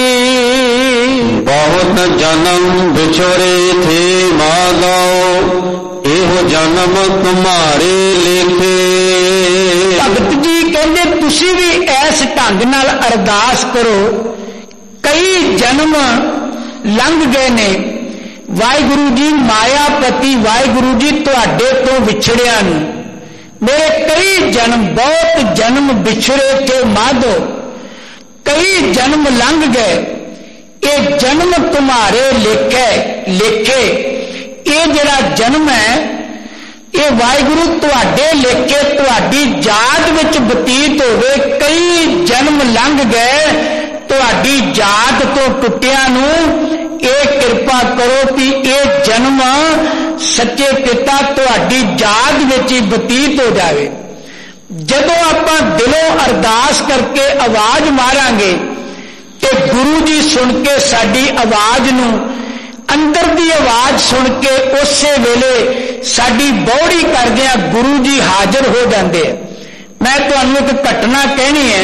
बहुत जन्म बिछोरे थे माधव, एहो जन्म तुम्हारे लेखे। भगत जी कहते तुसी भी इस ढंग नाल अरदास करो, कई जन्म लंघ गए ने वाहिगुरु जी, मायापति वाहिगुरु जी तुहाडे तो विछड़िया नूं मेरे कई जन्म, बहुत जन्म बिछड़े थे माधो, कई जन्म लंघ गए, ये जन्म तुम्हारे लेखे लेखे। ये जड़ा जन्म है ये वाहिगुरु तुहाडे लेखे तुहाडी जात विच बतीत होवे। कई जन्म लंघ गए तुहाडी जात तो टुटिया नूं, ये कृपा करो कि ये जन्म सच्चे पिता तुहाडी जात विच ही बतीत हो जाए। जदों आपां दिलों अरदास करके आवाज मारांगे ते गुरु जी सुन के साडी आवाज नूं, अंदर की आवाज सुन के उसे वेले साडी बौड़ी करदियां गुरु जी हाजिर हो जाते हैं। मैं तुहानूं एक घटना कहनी है।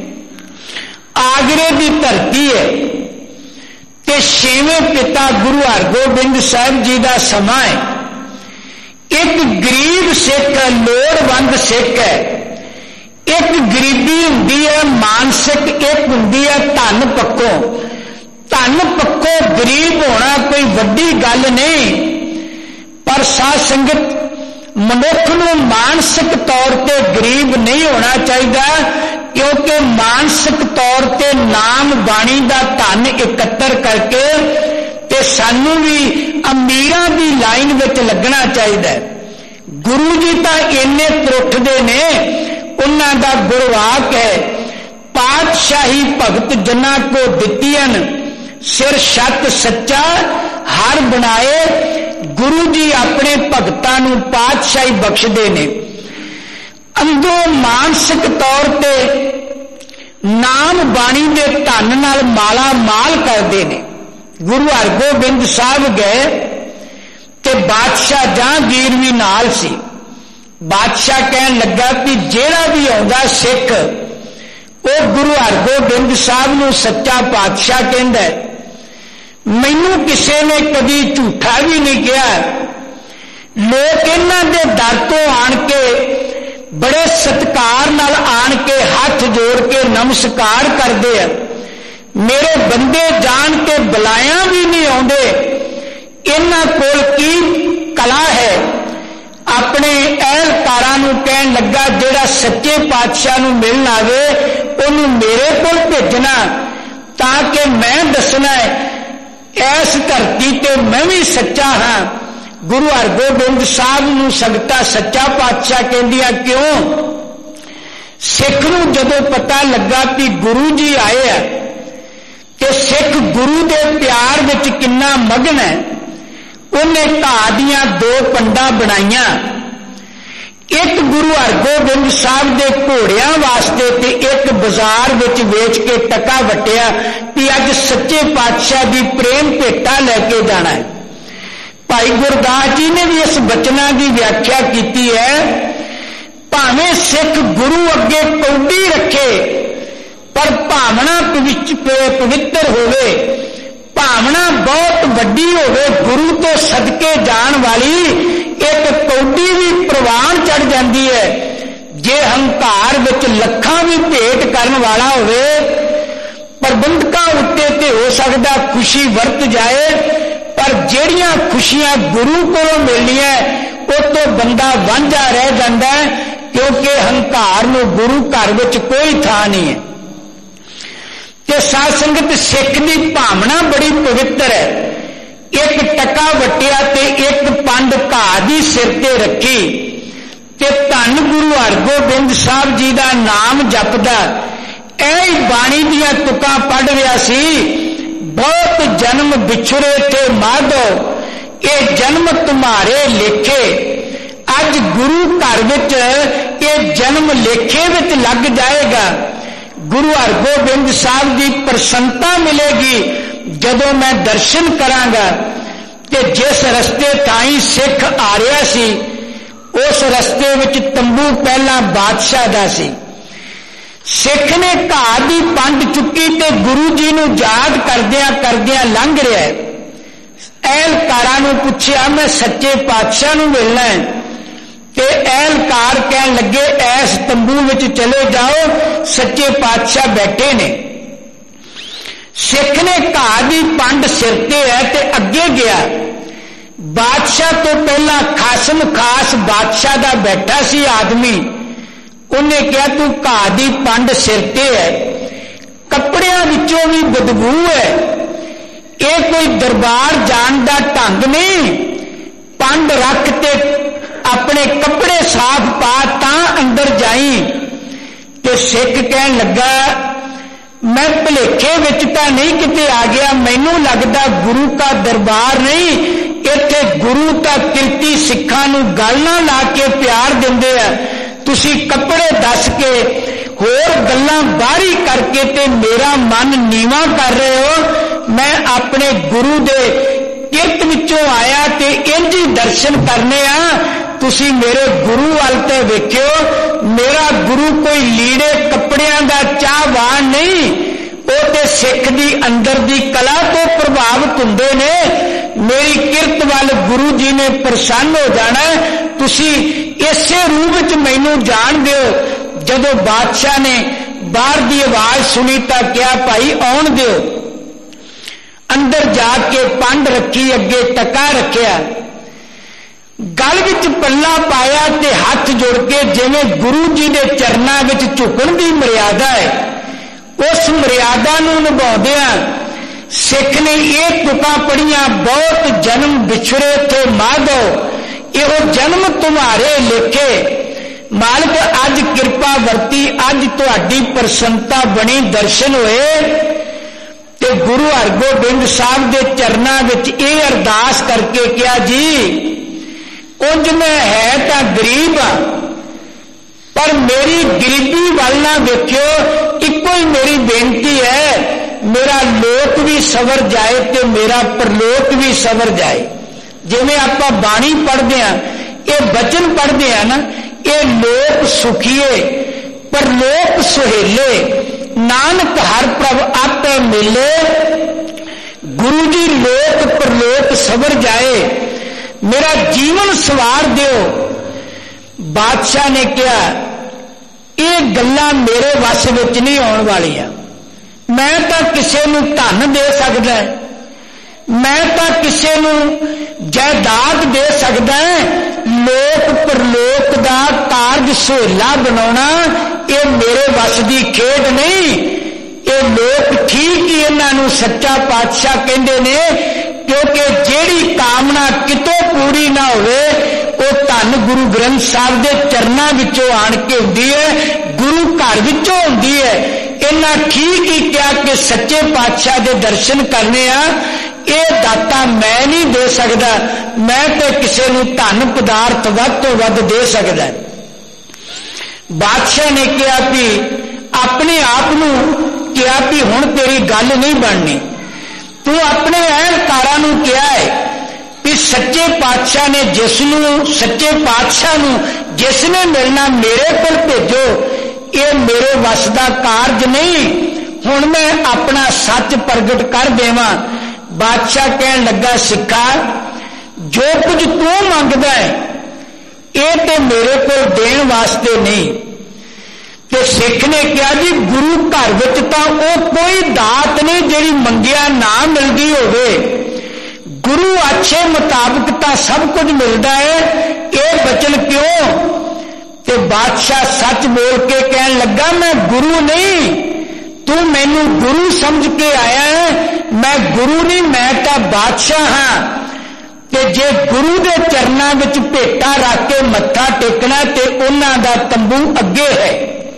आगरे की धरती है ते छेवें पिता गुरु हरगोबिंद साहब जी का समा है। एक गरीब सिख लोड़वंद सिख है। एक गरीबी हुंदी है मानसिक, एक हुंदी है धन पक्कों। धन पक्कों गरीब होना कोई वड्डी गल नहीं, पर साध संगत मनुख नूं मानसिक तौर पर गरीब नहीं होना चाहिए, क्योंकि मानसिक तौर पर नाम बाणी का धन इकट्ठा करके ते सानू भी अमीरां की लाइन विच लगना चाहिए। गुरु जी तो इन्ने त्रुठदे ने, उन्हां दा गुरवाक है पातशाही भगत जना को दित्तियन, सिर छत सच्चा हर बनाए। गुरु जी अपने भगतां नूं पातशाही बख्शदे ने। अंदरों मानसिक तौर पे नाम बाणी दे धन नाल माला माल करते ने। गुरु हरगोबिंद साहब गए ते बादशाह जहांगीर भी नाल सी। बादशाह कहन लगा कि जेड़ा भी आउंदा सिख वो गुरु हरगोबिंद साहब नूं सच्चा पातशाह कहंदा है। मैनू किसी ने कभी झूठा भी नहीं कहा। लोग इन्हां दे दर तो आण के बड़े सत्कार नाल आण के हाथ जोड़ के नमस्कार करते हैं। मेरे बंदे जान के बुलाया भी नहीं आते। इन्हां कोल की कला है। अपने अहलकारां नूं कहण लगा जिहड़ा सच्चे पातशाह नूं मिलण आवे उहनूं मेरे कोल भेजना ताकि मैं दसना है इस धरती ते मैं भी सच्चा हाँ। गुरु हरगोबिंद साहब नूं संगतां सच्चा पातशाह कहंदियां क्यों? सिख नूं जदों पता लगा कि गुरु जी आए आ ते सिख गुरु दे प्यार विच किन्ना मगन है, उन्हें घाह दियां दो पंडा बनाईयां। एक गुरु हरगोबिंद साहब दे घोड़ियां वास्ते ते एक बाजार विच वेच के टका वटिया कि अज सच्चे पातशाह की प्रेम भेटा लैके जाना है। भाई गुरदास जी ने भी इस बचना की व्याख्या की है, भावें सिख गुरु अगे कौडी रखे पर भावना पवित्र होवे, भावना बहुत वड्डी होवे, गुरु तो सदके जान वाली एक कौडी भी प्रवान चढ़ जाती है। जे हंकार विच लखां भी भेंट करन वाला होवे, प्रबंधकां उत्ते ते हो सकदा खुशी वरत जाए, पर जेड़ियां खुशियां गुरु कोलों मिलनियां उह तो बंदा वांझा रह जांदा है, क्योंकि हंकार नूं गुरु घर विच कोई थां नहीं है। ते साध संगत सिख की भावना बड़ी पवित्र है। एक टका वटिया ते एक पंड घाह दी सिर ते रखी ते धन गुरु हरगोबिंद साहब जी का नाम जपदा ऐ बाणी दियां तुकां पढ़ रहा सी। बहुत जन्म बिछुड़े थे माधो, ये जन्म तुम्हारे लेखे। अज गुरु घर विच ये जन्म लेखे विच लग जाएगा। गुरु हरगोबिंद साहब की प्रसन्नता मिलेगी जदों मैं दर्शन करांगा कि जिस रस्ते ताई सिख आ रहा सी उस रस्ते विच तंबू पहला बादशाह दा सी। सिख ने घाह की पंड चुकी ते गुरु जी नूं याद करदियां करदियां लंघ रहा है। अहलकारां नूं पुछया मैं सच्चे पातशाह नूं मिलना है ते अहलकार कहन लगे ऐस तंबू विच चले जाओ, सच्चे पातशाह बैठे ने। सिख ने घाह की पंड सिर ते है ते अगे गया। बादशाह तो पहला खासम खास बादशाह दा बैठा सी आदमी, उन्हें कहा तू घाह की पंड सिर ते है, कपड़ियां विचों भी बदबू है, ये कोई दरबार जान दा ढंग नहीं। पंड रख ते अपने कपड़े साफ पा तां अंदर जाई। ते सिख कहन लगा मैं भुलेखे विच तां नहीं किते आ गया, मैनू लगदा गुरु का दरबार नहीं, इत्थे गुरु तां किरती सिखां नूं गल ना ला के प्यार दिंदे आ। तुसी कपड़े दस के होर गल्लां बाहरी करके ते मेरा मन नीवा कर रहे हो। मैं अपने गुरु दे किरत विचों आया ते इंज ही दर्शन करने आ। तुसी मेरे गुरु वाल ते वेखियो, मेरा गुरु कोई लीड़े कपड़ियां दा चाहवान नहीं, वो ते सिख दी अंदर दी कला तो प्रभावित हुंदे ने। मेरी किरत वाल गुरु जी ने प्रसन्न हो जाना। तुसी इसे रूप विच मैनू जान दिओ। जदों बादशाह ने बाहर दी आवाज सुनी तां क्या भाई आउण दिओ। अंदर जाके पंड रखी, अगे टका रखिया, गल विच पल्ला पाया ते हाथ जोड़ के जिवें गुरु जी के चरनां विच झुकण की मर्यादा है, उस मर्यादा नूं निभाउंदिआं सिख ने ये तुकां पढ़ियां बहुत जन्म बिछड़े थे माधो, इहो जन्म तुम्हारे लेखे। मालिक अज कृपा वरती, अज तुहाडी प्रसन्नता बनी, दर्शन होए ते गुरु हरगोबिंद साहब के चरनां विच ये अरदास करके कहा जी उंज मैं है तां गरीब आ, पर मेरी गरीबी वाल ना वेखियो, इको ही मेरी बेनती है मेरा लोक भी सवर जाए ते मेरा परलोक भी सवर जाए। जिवें आपां बाणी पढ़दे हैं, ये बचन पढ़दे हैं ना, ये लोक सुखीए परलोक सुहेले, नानक हर प्रभ आपे मिले। गुरु जी लोक परलोक सवर जाए, मेरा जीवन सवार दिओ। बादशाह ने कहा ये गल्लां मेरे वस विच नहीं आउण वालियां, मैं तां किसे नूं धन दे सकदा, मैं तां किसे नूं जायदाद दे सकदा, लोक परलोक दा कारज सुहेला बनाउणा ये मेरे वस दी खेड नहीं। ये लोक ठीक ही इन्हां नूं सच्चा पातशाह कहंदे ने, क्योंकि जिहड़ी कामना कितों पूरी ना होवे वो धन गुरु ग्रंथ साहब के चरणों विचों आण के हुंदी है, गुरु घर विचों हुंदी है। इन्हां ठीक ही क्या कि सच्चे पातशाह के दर्शन करने आ, ये दाता मैं नहीं दे सकदा, मैं तो किसी नूं धन पदार्थ वध तो वध दे सकदा। बादशाह ने कहा कि अपने आप नूं कहा कि हुण तेरी गल नहीं बननी, तू अपने अहलकारां नूं कहा है कि सच्चे पातशाह ने जिसनूं सच्चे पातशाह नूं जिसने मिलना मेरे कोल भेजो, ये मेरे वस दा कारज नहीं, हुण मैं अपना सच प्रगट कर देवां। बादशाह कहन लगा सिखा जो कुछ तू मंगदा है ये तो मेरे को देण वास्ते नहीं। तो सिख ने कहा जी गुरु घर विच तां ओह कोई दात नहीं जिहड़ी मंगिया ना मिलदी होवे, गुरु अच्छे मुताबिक तां सब कुछ मिलदा है, ये बचन क्यों? ते बादशाह सच बोल के कहन लगा मैं गुरु नहीं, तू मैनू गुरु समझ के आया है, मैं गुरु नहीं मैं तां बादशाह हाँ। ते जे गुरु दे चरनां विच भेटा रख के मत्था टेकना ते उन्हां दा तंबू अगे है।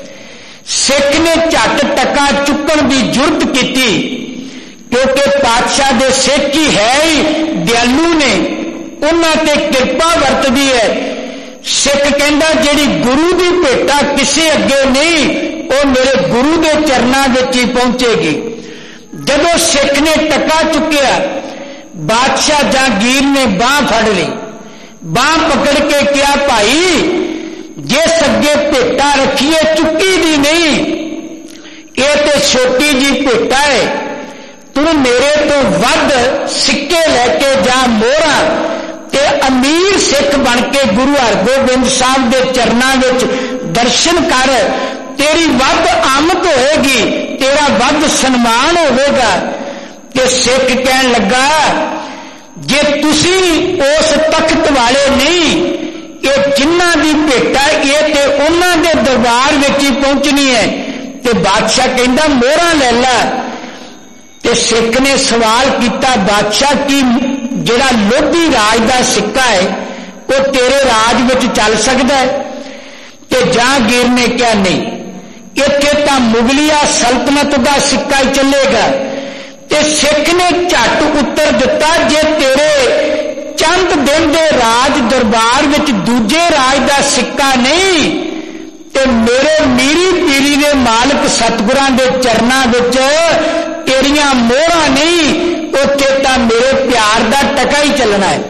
सिख ने झट टका चुकण की जुरत की, क्योंकि पातशाह दे सिख ही है ही दयालु ने, उन्हां ते कृपा वरतदी है। सिख कहंदा जिहड़ी गुरु की भेटा किसी अगे नहीं, वो मेरे गुरु के चरनां विच ही पहुंचेगी। जदों सिख ने टका चुकिया, बादशाह जहांगीर ने बांह फड़ ली, बांह पकड़ के कहा भाई जिस अगे भेटा रखिए चुकी दी नहीं, ये तो छोटी जी भेटा है, तू मेरे तो वध सिक्के लैके जा मोहरा ते अमीर सिख बन के गुरु हरगोबिंद साहब के चरनां विच दर्शन कर, तेरी वध आमद होएगी, तेरा वध सन्मान होगा। ते सिख कहन लगा जे तुसी उस तख्त वाले नहीं, ये जिन्हां दी भेटा ये ते उन्हां दे दरबार विच ही पहुंचनी है। ते बादशाह कहंदा मोहरा ले ला। ते सिख ने सवाल किया बादशाह की जिहड़ा लोधी राज दा सिक्का है वो तेरे राज विच चल सकदा है? ते जहांगीर ने कहा नहीं, इत्थे तां मुगलिया सल्तनत दा सिक्का ही चलेगा। ते सिख ने झट उत्तर दिता जे तेरे चंद दिन दे राज दरबार विच दूजे राज दा सिक्का नहीं, ते मेरे मीरी पीरी दे मालक सतगुरां दे चरनां विच तेरियां मोहरां नहीं, उत्थे तां मेरे प्यार दा टका ही चलना है।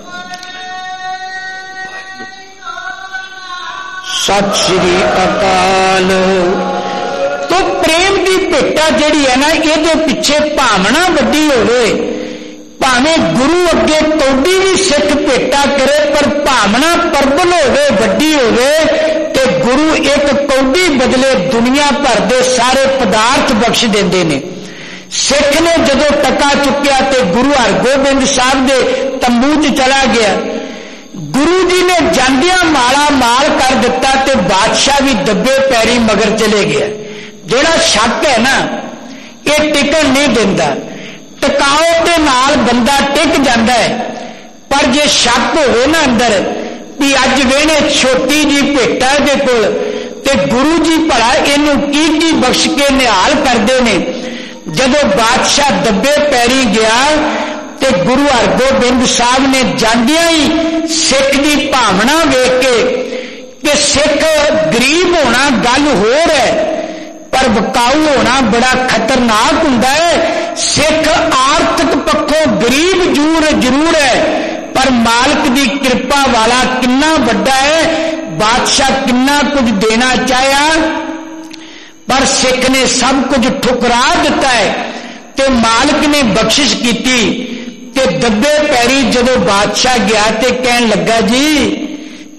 सत श्री अकाल। तो प्रेम की भेटा जिहड़ी है ना, इहदे पिछे भावना वड्डी होवे, भावें गुरु अगे कौडी भी सिख भेटा करे पर भावना प्रबल होवे वड्डी होवे, ते गुरु एक कौडी बदले दुनिया भर दे सारे पदार्थ बख्श देंदे ने। सिख ने जदों टका चुकिया ते गुरु हरगोबिंद साहब दे तंबू च चला गया। गुरु जी ने जांदियां माला माल कर दिता ते बादशाह भी दब्बे पैरी मगर चले गया। जिहड़ा शक है ना ये टिकण नहीं दिंदा, टिकाओ के नाल बंदा टिक जाता है, पर जे शक होवे ना अंदर भी अज वेने छोटी जी भेटा दे कोल ते गुरु जी भला इनू की की बख्श के निहाल करते ने। जदों बादशाह दब्बे पैरी गया ते गुरु हरगोबिंद साहब ने जांदियां ही सिख की भावना वेख के कि सिख गरीब होना गल होर है पर बकाऊ होना बड़ा खतरनाक हुंदा है। सिख आर्थिक पक्षों गरीब जरूर जरूर है पर मालिक की कृपा वाला कितना बड़ा है, बादशाह कितना कुछ देना चाहया पर सिख ने सब कुछ ठुकरा दिता है। ते मालिक ने बख्शिश की ते दब्बे पैरी जदों बादशाह गया ते कहन लगा जी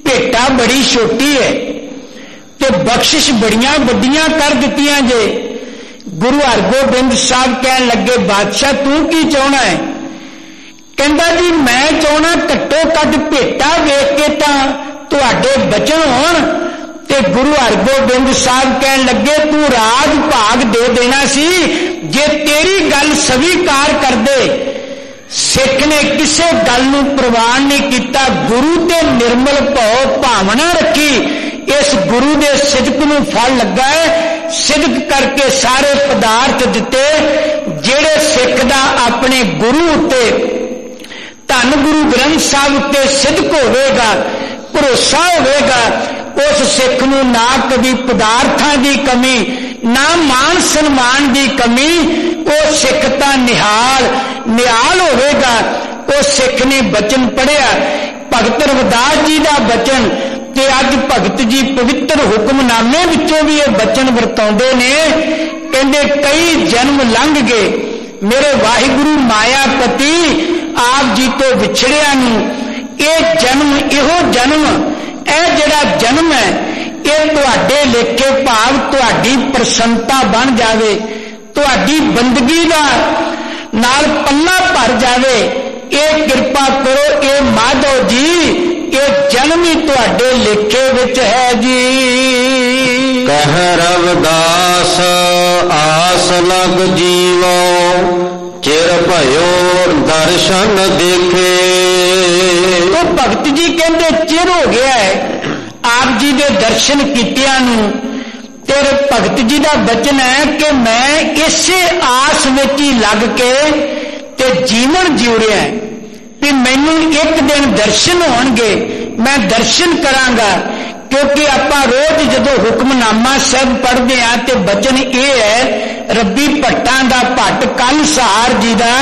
ਭੇਟਾ ਬੜੀ ਛੋਟੀ ਹੈ ਤੇ ਬਖਸ਼ਿਸ਼ ਬੜੀਆਂ ਵੱਡੀਆਂ ਕਰ ਦਿੱਤੀਆਂ ਜੇ। ਗੁਰੂ ਹਰਗੋਬਿੰਦ ਸਾਹਿਬ ਕਹਿਣ ਲੱਗੇ, ਬਾਦਸ਼ਾਹ ਤੂੰ ਕੀ ਚਾਹੁੰਦਾ ਹੈ? ਕਹਿੰਦਾ ਜੀ ਮੈਂ ਚਾਹੁੰਦਾ ਘੱਟੋ ਘੱਟ ਭੇਟਾ ਵੇਖ ਕੇ ਤਾਂ ਤੁਹਾਡੇ ਬਚਨ ਹੋਣ। ਤੇ ਗੁਰੂ ਹਰਗੋਬਿੰਦ ਸਾਹਿਬ ਕਹਿਣ ਲੱਗੇ, ਤੂੰ ਰਾਜ ਭਾਗ ਦੇ ਦੇਣਾ ਸੀ ਜੇ ਤੇਰੀ ਗੱਲ ਸਵੀਕਾਰ ਕਰਦੇ। ਸਿੱਖ ਨੇ ਕਿਸੇ ਗੱਲ ਨੂੰ ਪ੍ਰਵਾਨ ਨਹੀਂ ਕੀਤਾ, ਗੁਰੂ ਤੇ ਨਿਰਮਲ ਭਾਵ ਭਾਵਨਾ ਰੱਖੀ। ਇਸ ਗੁਰੂ ਦੇ ਸਿਦਕ ਨੂੰ ਫਲ ਲੱਗਾ ਹੈ। ਸਿਦਕ ਕਰਕੇ ਸਾਰੇ ਪਦਾਰਥ ਦਿੱਤੇ। ਜਿਹੜੇ ਸਿੱਖ ਦਾ ਆਪਣੇ ਗੁਰੂ ਉੱਤੇ, ਧੰਨ ਗੁਰੂ ਗ੍ਰੰਥ ਸਾਹਿਬ ਉੱਤੇ ਸਿਦਕ ਹੋਵੇਗਾ, ਭਰੋਸਾ ਹੋਵੇਗਾ, ਉਸ ਸਿੱਖ ਨੂੰ ਨਾ ਕਦੀ ਪਦਾਰਥਾਂ ਦੀ ਕਮੀ, ਨਾ ਮਾਨ ਸਨਮਾਨ ਦੀ ਕਮੀ। ਉਹ ਸਿੱਖ ਤਾਂ ਨਿਹਾਲ ਨਿਹਾਲ ਹੋਵੇਗਾ। ਉਹ ਸਿੱਖ ਨੇ ਬਚਨ ਪੜਿਆ, ਭਗਤ ਰਵਿਦਾਸ ਜੀ ਦਾ ਬਚਨ, ਤੇ ਅੱਜ ਭਗਤ ਜੀ ਪਵਿੱਤਰ ਹੁਕਮਨਾਮੇ ਵਿੱਚੋਂ ਵੀ ਇਹ ਬਚਨ ਵਰਤਾਉਂਦੇ ਨੇ। ਕਹਿੰਦੇ ਕਈ ਜਨਮ ਲੰਘ ਗਏ ਮੇਰੇ ਵਾਹਿਗੁਰੂ ਮਾਇਆਪਤੀ ਆਪ ਜੀ ਤੋਂ ਵਿਛੜਿਆ ਨੂੰ। ਇਹ ਜਨਮ, ਇਹੋ ਜਨਮ, ਇਹ ਜਿਹੜਾ ਜਨਮ ਹੈ ਇਹ ਤੁਹਾਡੇ ਲੇਖੇ ਭਾਵ ਤੁਹਾਡੀ ਪ੍ਰਸੰਨਤਾ ਬਣ ਜਾਵੇ, ਤੁਹਾਡੀ ਬੰਦਗੀ ਦਾ ਨਾਲ ਪੱਲਾ ਭਰ ਜਾਵੇ। ਇਹ ਕਿਰਪਾ ਕਰੋ, ਇਹ ਮਾਧੋ ਜੀ, ਇਹ ਜਨਮ ਹੀ ਤੁਹਾਡੇ ਲੇਖੇ ਵਿੱਚ ਹੈ ਜੀ। ਕਹਿ ਰਵਿਦਾਸ ਆਸ ਲਗ ਜੀਵੋ, ਚਿਰ ਭਇਓ ਦਰਸ਼ਨ ਦੇਖੇ। ਉਹ ਭਗਤ ਜੀ ਕਹਿੰਦੇ ਚਿਰ ਹੋ ਗਿਆ ਹੈ ਆਪ ਜੀ ਦੇ ਦਰਸ਼ਨ ਕੀਤਿਆਂ ਨੂੰ। ਤੇਰੇ ਭਗਤ ਜੀ ਦਾ ਬਚਨ ਹੈ ਕਿ ਮੈਂ ਇਸੇ ਆਸ ਵਿੱਚ ਹੀ ਲੱਗ ਕੇ ਤੇ ਜੀਵਨ ਜਿਉ ਰਿਹਾ ਕਿ ਮੈਨੂੰ ਇੱਕ ਦਿਨ ਦਰਸ਼ਨ ਹੋਣਗੇ, ਮੈਂ ਦਰਸ਼ਨ ਕਰਾਂਗਾ। ਕਿਉਂਕਿ ਆਪਾਂ ਰੋਜ਼ ਜਦੋਂ ਹੁਕਮਨਾਮਾ ਸਾਹਿਬ ਪੜ੍ਹਦੇ ਹਾਂ ਤੇ ਬਚਨ ਇਹ ਹੈ ਰੱਬੀ ਭੱਟਾਂ ਦਾ ਭੱਟ ਕੱਲ ਸਹਾਰ ਜੀ ਦਾ,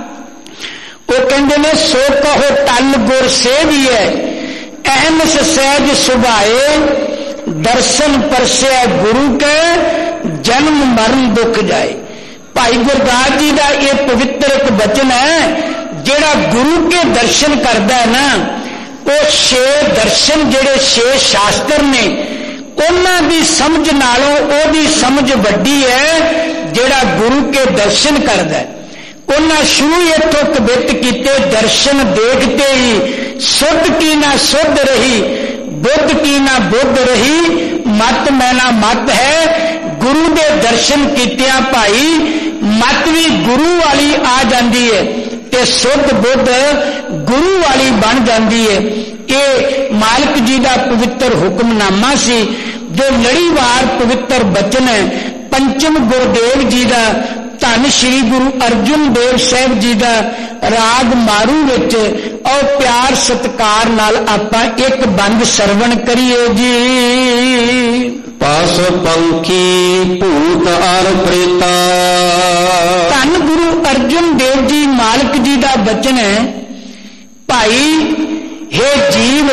ਉਹ ਕਹਿੰਦੇ ਨੇ ਸੋ ਕਹੋ ਟਲ ਗੁਰ ਸੇਵੀਐ, ਅਹਮਸ ਸਹਿਜ ਸੁਭਾਏ, ਦਰਸ਼ਨ ਪਰਸਿਆ ਗੁਰੂ ਕੇ, ਜਨਮ ਮਰਨ ਦੁੱਖ ਜਾਏ। ਭਾਈ ਗੁਰਦਾਸ ਜੀ ਦਾ ਇਹ ਪਵਿੱਤਰ ਇੱਕ ਬਚਨ ਹੈ। ਜਿਹੜਾ ਗੁਰੂ ਕੇ ਦਰਸ਼ਨ ਕਰਦਾ ਹੈ ਨਾ, ਉਹ ਛੇ ਦਰਸ਼ਨ ਜਿਹੜੇ ਛੇ ਸ਼ਾਸਤਰ ਨੇ ਉਹਨਾਂ ਦੀ ਸਮਝ ਨਾਲੋਂ ਉਹਦੀ ਸਮਝ ਵੱਡੀ ਹੈ। ਜਿਹੜਾ ਗੁਰੂ ਕੇ ਦਰਸ਼ਨ ਕਰਦਾ ਹੈ, ਉਹਨਾਂ ਸ਼ੁਰੂ ਇੱਥੋਂ ਕਬਿਤ ਕੀਤੇ, ਦਰਸ਼ਨ ਦੇਖਤੇ ਹੀ ਸੁਧ ਕੀ ਨਾ ਸੁਧ ਰਹੀ, ਬੁੱਧ ਕੀ ਨਾ ਬੁੱਧ ਰਹੀ, ਮਤ ਮੈਂ ਨਾ ਮਤ ਹੈ। ਗੁਰੂ ਦੇ ਦਰਸ਼ਨ ਕੀਤਿਆਂ ਭਾਈ ਮਤ ਵੀ ਗੁਰੂ ਵਾਲੀ ਆ ਜਾਂਦੀ ਹੈ ਤੇ ਸੁਧ ਬੁੱਧ ਗੁਰੂ ਵਾਲੀ ਬਣ ਜਾਂਦੀ ਹੈ। ਇਹ ਮਾਲਕ ਜੀ ਦਾ ਪਵਿੱਤਰ ਹੁਕਮਨਾਮਾ ਸੀ ਜੋ ਲੜੀਵਾਰ ਪਵਿੱਤਰ ਬਚਨ ਹੈ। ਪੰਚਮ ਗੁਰਦੇਵ ਜੀ ਦਾ, ਧੰਨ ਸ਼੍ਰੀ ਗੁਰੂ ਅਰਜਨ ਦੇਵ ਸਾਹਿਬ ਜੀ ਦਾ ਰਾਗ ਮਾਰੂ ਵਿੱਚ ਔਰ ਪਿਆਰ ਸਤਿਕਾਰ ਨਾਲ ਆਪਾਂ ਇੱਕ ਬੰਦ ਸਰਵਣ ਕਰੀਏ ਜੀ। ਪਸ ਪੰਖੀ ਭੂਤ ਅਰ ਪ੍ਰੇਤਾ। ਧੰਨ ਗੁਰੂ ਅਰਜਨ ਦੇਵ ਜੀ ਮਾਲਕ ਜੀ ਦਾ ਬਚਨ ਹੈ, ਭਾਈ ਹੇ ਜੀਵ,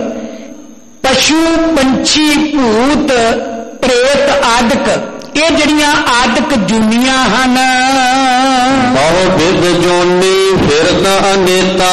ਪਸ਼ੂ ਪੰਛੀ ਭੂਤ ਪ੍ਰੇਤ ਆਦਿਕ, ਇਹ ਜਿਹੜੀਆਂ ਆਦਿਕ ਜੂਨੀਆਂ ਹਨ, ਬਹੁ ਵਿਦ ਜੋਨੀ ਫਿਰਦ ਅਨੇਤਾ।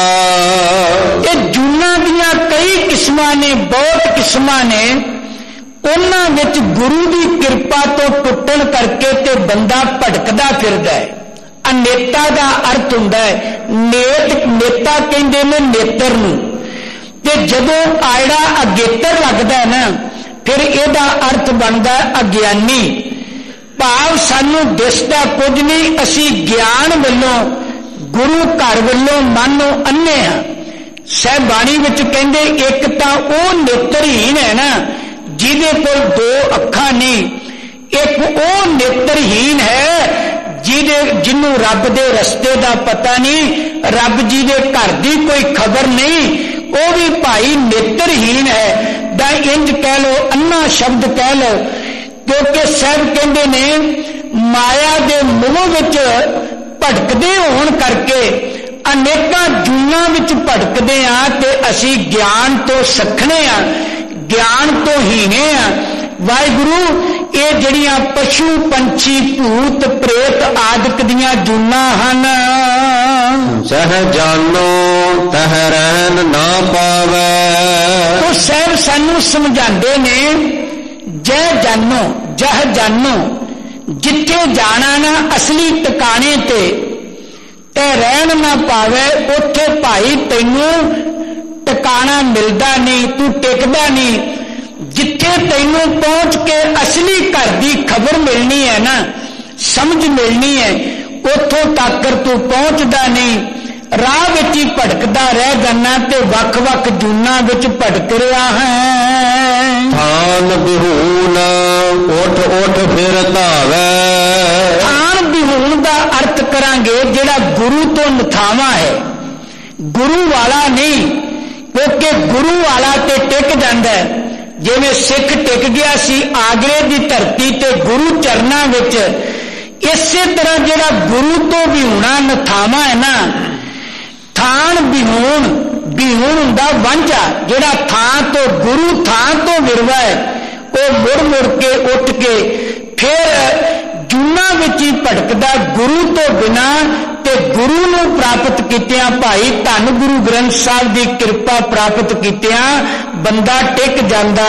ਇਹ ਜੂਨਾਂ ਦੀਆਂ ਕਈ ਕਿਸਮਾਂ ਨੇ, ਬਹੁਤ ਕਿਸਮਾਂ ਨੇ। ਉਹਨਾਂ ਵਿੱਚ ਗੁਰੂ ਦੀ ਕਿਰਪਾ ਤੋਂ ਟੁੱਟਣ ਕਰਕੇ ਤੇ ਬੰਦਾ ਭਟਕਦਾ ਫਿਰਦਾ ਹੈ। ਅਨੇਤਾ ਦਾ ਅਰਥ ਹੁੰਦਾ ਹੈ ਨੇਤ, ਨੇਤਾ ਕਹਿੰਦੇ ਨੇ ਨੇਤਰ ਨੂੰ। ਤੇ ਜਦੋਂ ਆਇੜਾ ਅਗੇਤਰ ਲੱਗਦਾ ਹੈ ਨਾ, ਫਿਰ ਇਹਦਾ ਅਰਥ ਬਣਦਾ ਅਗਿਆਨੀ। ਭਾਵ ਸਾਨੂੰ ਦਿਸਦਾ ਕੁਝ ਨਹੀਂ, ਅਸੀਂ ਗਿਆਨ ਵੱਲੋਂ ਗੁਰੂ ਘਰ ਵੱਲੋਂ ਮਨ ਨੂੰ ਅੰਨੇ ਹਾਂ। ਸਹਿਬਾਣੀ ਵਿੱਚ ਕਹਿੰਦੇ ਇੱਕ ਤਾਂ ਉਹ ਨੇਤਰਹੀਨ ਹੈ ਨਾ ਜਿਹਦੇ ਕੋਲ ਦੋ ਅੱਖਾਂ ਨਹੀਂ, ਇੱਕ ਉਹ ਨੇਤਰਹੀਨ ਹੈ ਜਿਹਦੇ ਜਿਹਨੂੰ ਰੱਬ ਦੇ ਰਸਤੇ ਦਾ ਪਤਾ ਨਹੀਂ, ਰੱਬ ਜੀ ਦੇ ਘਰ ਦੀ ਕੋਈ ਖਬਰ ਨਹੀਂ, ਉਹ ਵੀ ਭਾਈ ਨੇਤਰਹੀਨ ਹੈ। ਦਾ ਇੰਜ ਕਹਿ ਲੋ, ਅੰਨਾ ਸ਼ਬਦ ਕਹਿ ਲੋ। ਕਿਉਂਕਿ ਸਾਹਿਬ ਕਹਿੰਦੇ ਨੇ ਮਾਇਆ ਦੇ ਮੋਹ ਵਿੱਚ ਭਟਕਦੇ ਹੋਣ ਕਰਕੇ ਅਨੇਕਾਂ ਜੂਨਾਂ ਵਿੱਚ ਭਟਕਦੇ ਆ ਤੇ ਅਸੀਂ ਗਿਆਨ ਤੋਂ ਸੱਖਣੇ ਆ, ਗਿਆਨ ਤੋਂ ਹੀਣੇ ਆ। ਵਾਹਿਗੁਰੂ ਇਹ ਜਿਹੜੀਆਂ ਪਸ਼ੂ ਪੰਛੀ ਭੂਤ ਪ੍ਰੇਤ ਆਦਿਕ ਦੀਆਂ ਜੂਨਾਂ ਹਨ, ਸਹ ਜਾਨੋ ਤਹ ਰਹਿਣ ਨਾ ਪਾਵੈ। ਉਹ ਸਾਹਿਬ ਸਾਨੂੰ ਸਮਝਾਉਂਦੇ ਨੇ, ਜੈ ਜਾਨੋ ਜਹ ਜਾਨੋ, ਜਿੱਥੇ ਜਾਣਾ ਨਾ ਅਸਲੀ ਟਿਕਾਣੇ ਤੇ ਤੇ ਰਹਿਣ ਨਾ ਪਾਵੇ, ਉੱਥੇ ਭਾਈ ਤੈਨੂੰ ਟਿਕਾਣਾ ਮਿਲਦਾ ਨਹੀਂ, ਤੂੰ ਟਿਕਦਾ ਨਹੀਂ। ਜਿੱਥੇ ਤੈਨੂੰ ਪਹੁੰਚ ਕੇ ਅਸਲੀ ਘਰ ਦੀ ਖਬਰ ਮਿਲਣੀ ਹੈ ਨਾ, ਸਮਝ ਮਿਲਣੀ ਹੈ, ਉੱਥੋਂ ਤੱਕ ਤੂੰ ਪਹੁੰਚਦਾ ਨਹੀਂ। ਰਾਹ ਵਿੱਚ ਹੀ ਭਟਕਦਾ ਰਹਿ ਜਾਣਾ ਤੇ ਵੱਖ-ਵੱਖ ਜੂਨਾਂ ਵਿੱਚ ਭਟਕ ਰਿਹਾ ਹੈ। ਥਾਨ ਬਿਹੂਨ ਉੱਠ ਉੱਠ ਫਿਰ ਧਾਵੈ। ਥਾਨ ਬਿਹੂਨ ਦਾ ਅਰਥ ਕਰਾਂਗੇ ਜਿਹੜਾ ਗੁਰੂ ਤੋਂ ਨਥਾਵਾਂ ਹੈ, ਗੁਰੂ ਵਾਲਾ ਨਹੀਂ, ਕਿਉਂਕਿ ਗੁਰੂ ਵਾਲਾ ਤੇ ਟਿਕ ਜਾਂਦਾ ਹੈ। ਜਿਵੇਂ ਸਿੱਖ ਟਿਕ ਗਿਆ ਸੀ ਆਗਰੇ ਦੀ ਧਰਤੀ ਤੇ ਗੁਰੂ ਚਰਨਾਂ ਵਿੱਚ, ਇਸੇ ਤਰ੍ਹਾਂ ਜਿਹੜਾ ਗੁਰੂ ਤੋਂ ਵਿਹੂਣਾ ਨਥਾਵਾਂ ਹੈ ਨਾ, ਥਾਨ ਬਿਹੂਣ, ਬਿਹੂਣ ਹੁੰਦਾ ਵਾਂਝਾ, ਜਿਹੜਾ ਥਾਂ ਤੋਂ ਗੁਰੂ ਥਾਂ ਤੋਂ ਵਿਰਵਾ ਹੈ, ਉਹ ਮੁੜ ਮੁੜ ਕੇ ਉੱਠ ਕੇ ਫਿਰ ਜੂਨਾਂ ਵਿੱਚ ਹੀ ਭਟਕਦਾ ਗੁਰੂ ਤੋਂ ਬਿਨਾ। ਤੇ ਗੁਰੂ ਨੂੰ ਪ੍ਰਾਪਤ ਕੀਤਿਆਂ ਭਾਈ ਧੰਨ ਗੁਰੂ ਗ੍ਰੰਥ ਸਾਹਿਬ ਦੀ ਕਿਰਪਾ ਪ੍ਰਾਪਤ ਕੀਤਿਆਂ ਬੰਦਾ ਟਿਕ ਜਾਂਦਾ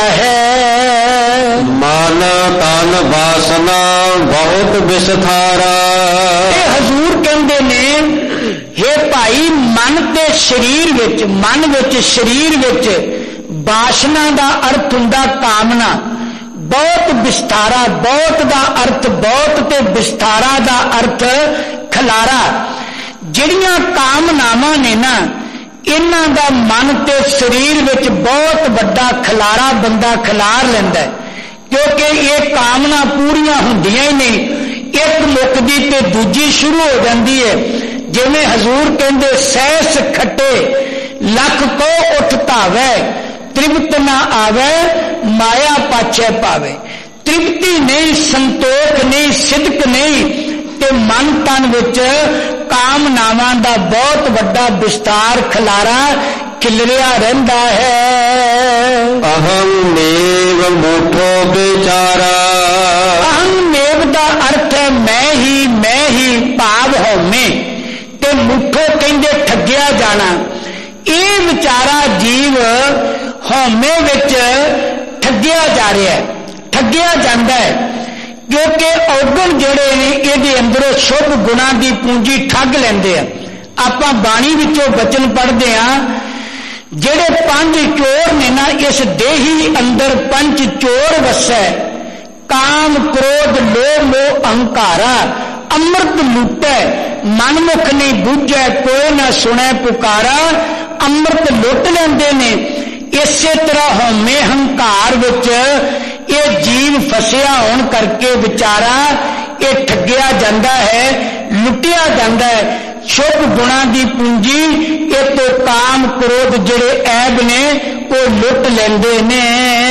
ਹੈ। ਮਨ ਤਨ ਵਾਸਨਾ ਬਹੁਤ ਵਿਸਥਾਰਾ। ਇਹ ਹਜ਼ੂਰ ਕਹਿੰਦੇ ਨੇ, ਹੇ ਭਾਈ ਮਨ ਤੇ ਸਰੀਰ ਵਿੱਚ, ਮਨ ਵਿੱਚ ਸਰੀਰ ਵਿੱਚ ਵਾਸ਼ਨਾ ਦਾ ਅਰਥ ਹੁੰਦਾ ਕਾਮਨਾ। ਬਹੁਤ ਵਿਸਥਾਰਾ, ਬਹੁਤ ਦਾ ਅਰਥ ਬਹੁਤ ਤੇ ਵਿਸਥਾਰਾ ਦਾ ਅਰਥ ਖਲਾਰਾ। ਜਿਹੜੀਆਂ ਕਾਮਨਾਵਾਂ ਨੇ ਨਾ, ਇਹਨਾਂ ਦਾ ਮਨ ਤੇ ਸਰੀਰ ਵਿੱਚ ਬਹੁਤ ਵੱਡਾ ਖਲਾਰਾ ਬੰਦਾ ਖਿਲਾਰ ਲੈਂਦਾ, ਕਿਉਂਕਿ ਇਹ ਕਾਮਨਾ ਪੂਰੀਆਂ ਹੁੰਦੀਆਂ ਹੀ ਨਹੀਂ, ਇੱਕ ਮੁੱਕਦੀ ਤੇ ਦੂਜੀ ਸ਼ੁਰੂ ਹੋ ਜਾਂਦੀ ਹੈ। ਜਿਵੇਂ ਹਜ਼ੂਰ ਕਹਿੰਦੇ, ਸਹਿਸ ਖੱਟੇ ਲੱਖ ਕੋ ਉੱਠ ਧਾਵੈ, ਤ੍ਰਿਪਤ ਨਾ ਆਵੇ ਮਾਇਆ ਪਾਛੈ ਪਾਵੇ। ਤ੍ਰਿਪਤੀ ਨਹੀਂ, ਸੰਤੋਖ ਨਹੀਂ, ਸਿਦਕ ਨਹੀਂ, ਤੇ ਮਨ ਤਨ ਵਿੱਚ ਕਾਮਨਾਵਾਂ ਦਾ ਬਹੁਤ ਵੱਡਾ ਵਿਸਤਾਰ ਖਲਾਰਾ ਖਿਲਰਿਆ ਰਹਿੰਦਾ ਹੈ। ਅਹੰ ਮੇਵ ਮੂਠੋ ਵਿਚਾਰਾ। ਅਹੰ ਮੇਵ ਦਾ ਅਰਥ ਹੈ ਮੈਂ ਹੀ, ਮੈਂ ਹੀ ਭਾਵ ਹਉਮੈ, ਤੇ ਮੁੱਠੋ ਕਹਿੰਦੇ ਠੱਗਿਆ ਜਾਣਾ। ਇਹ ਵਿਚਾਰਾ ਜੀਵ ਹਉਮੈ ਵਿੱਚ ਠੱਗਿਆ ਜਾ ਰਿਹਾ ਹੈ, ਠੱਗਿਆ ਜਾਂਦਾ ਹੈ, ਕਿਉਂਕਿ ਔਗਣ ਜਿਹੜੇ ਨੇ ਇਹਦੇ ਅੰਦਰੋਂ ਸ਼ੁਭ ਗੁਣਾਂ ਦੀ ਪੂੰਜੀ ਠੱਗ ਲੈਂਦੇ ਆ। ਆਪਾਂ ਬਾਣੀ ਵਿੱਚੋਂ ਬਚਨ ਪੜ੍ਹਦੇ ਆ, ਜਿਹੜੇ ਪੰਜ ਚੋਰ ਨੇ ਨਾ, ਇਸ ਦੇਹੀ ਅੰਦਰ ਪੰਜ ਚੋਰ ਵਸੈ, ਕਾਮ ਕ੍ਰੋਧ ਲੋਭ ਮੋਹ ਅਹੰਕਾਰਾ, ਅੰਮ੍ਰਿਤ ਲੁੱਟੈ ਮਨਮੁਖ ਨਹੀਂ ਬੁੱਝੈ, ਕੋਈ ਨਾ ਸੁਣੈ ਪੁਕਾਰਾ। ਅੰਮ੍ਰਿਤ ਲੁੱਟ ਲੈਂਦੇ ਨੇ। ਇਸੇ ਤਰ੍ਹਾਂ ਹਉਮੈ ਹੰਕਾਰ ਵਿੱਚ ਇਹ ਜੀਵ ਫਸਿਆ ਹੋਣ ਕਰਕੇ ਵਿਚਾਰਾ ਇਹ ਠੱਗਿਆ ਜਾਂਦਾ ਹੈ, ਲੁੱਟਿਆ ਜਾਂਦਾ ਹੈ। ਸ਼ੁਭ ਗੁਣਾਂ ਦੀ ਪੂੰਜੀ ਇਹ ਤੋਂ ਕਾਮ ਕ੍ਰੋਧ ਜਿਹੜੇ ਐਬ ਨੇ ਉਹ ਲੁੱਟ ਲੈਂਦੇ ਨੇ।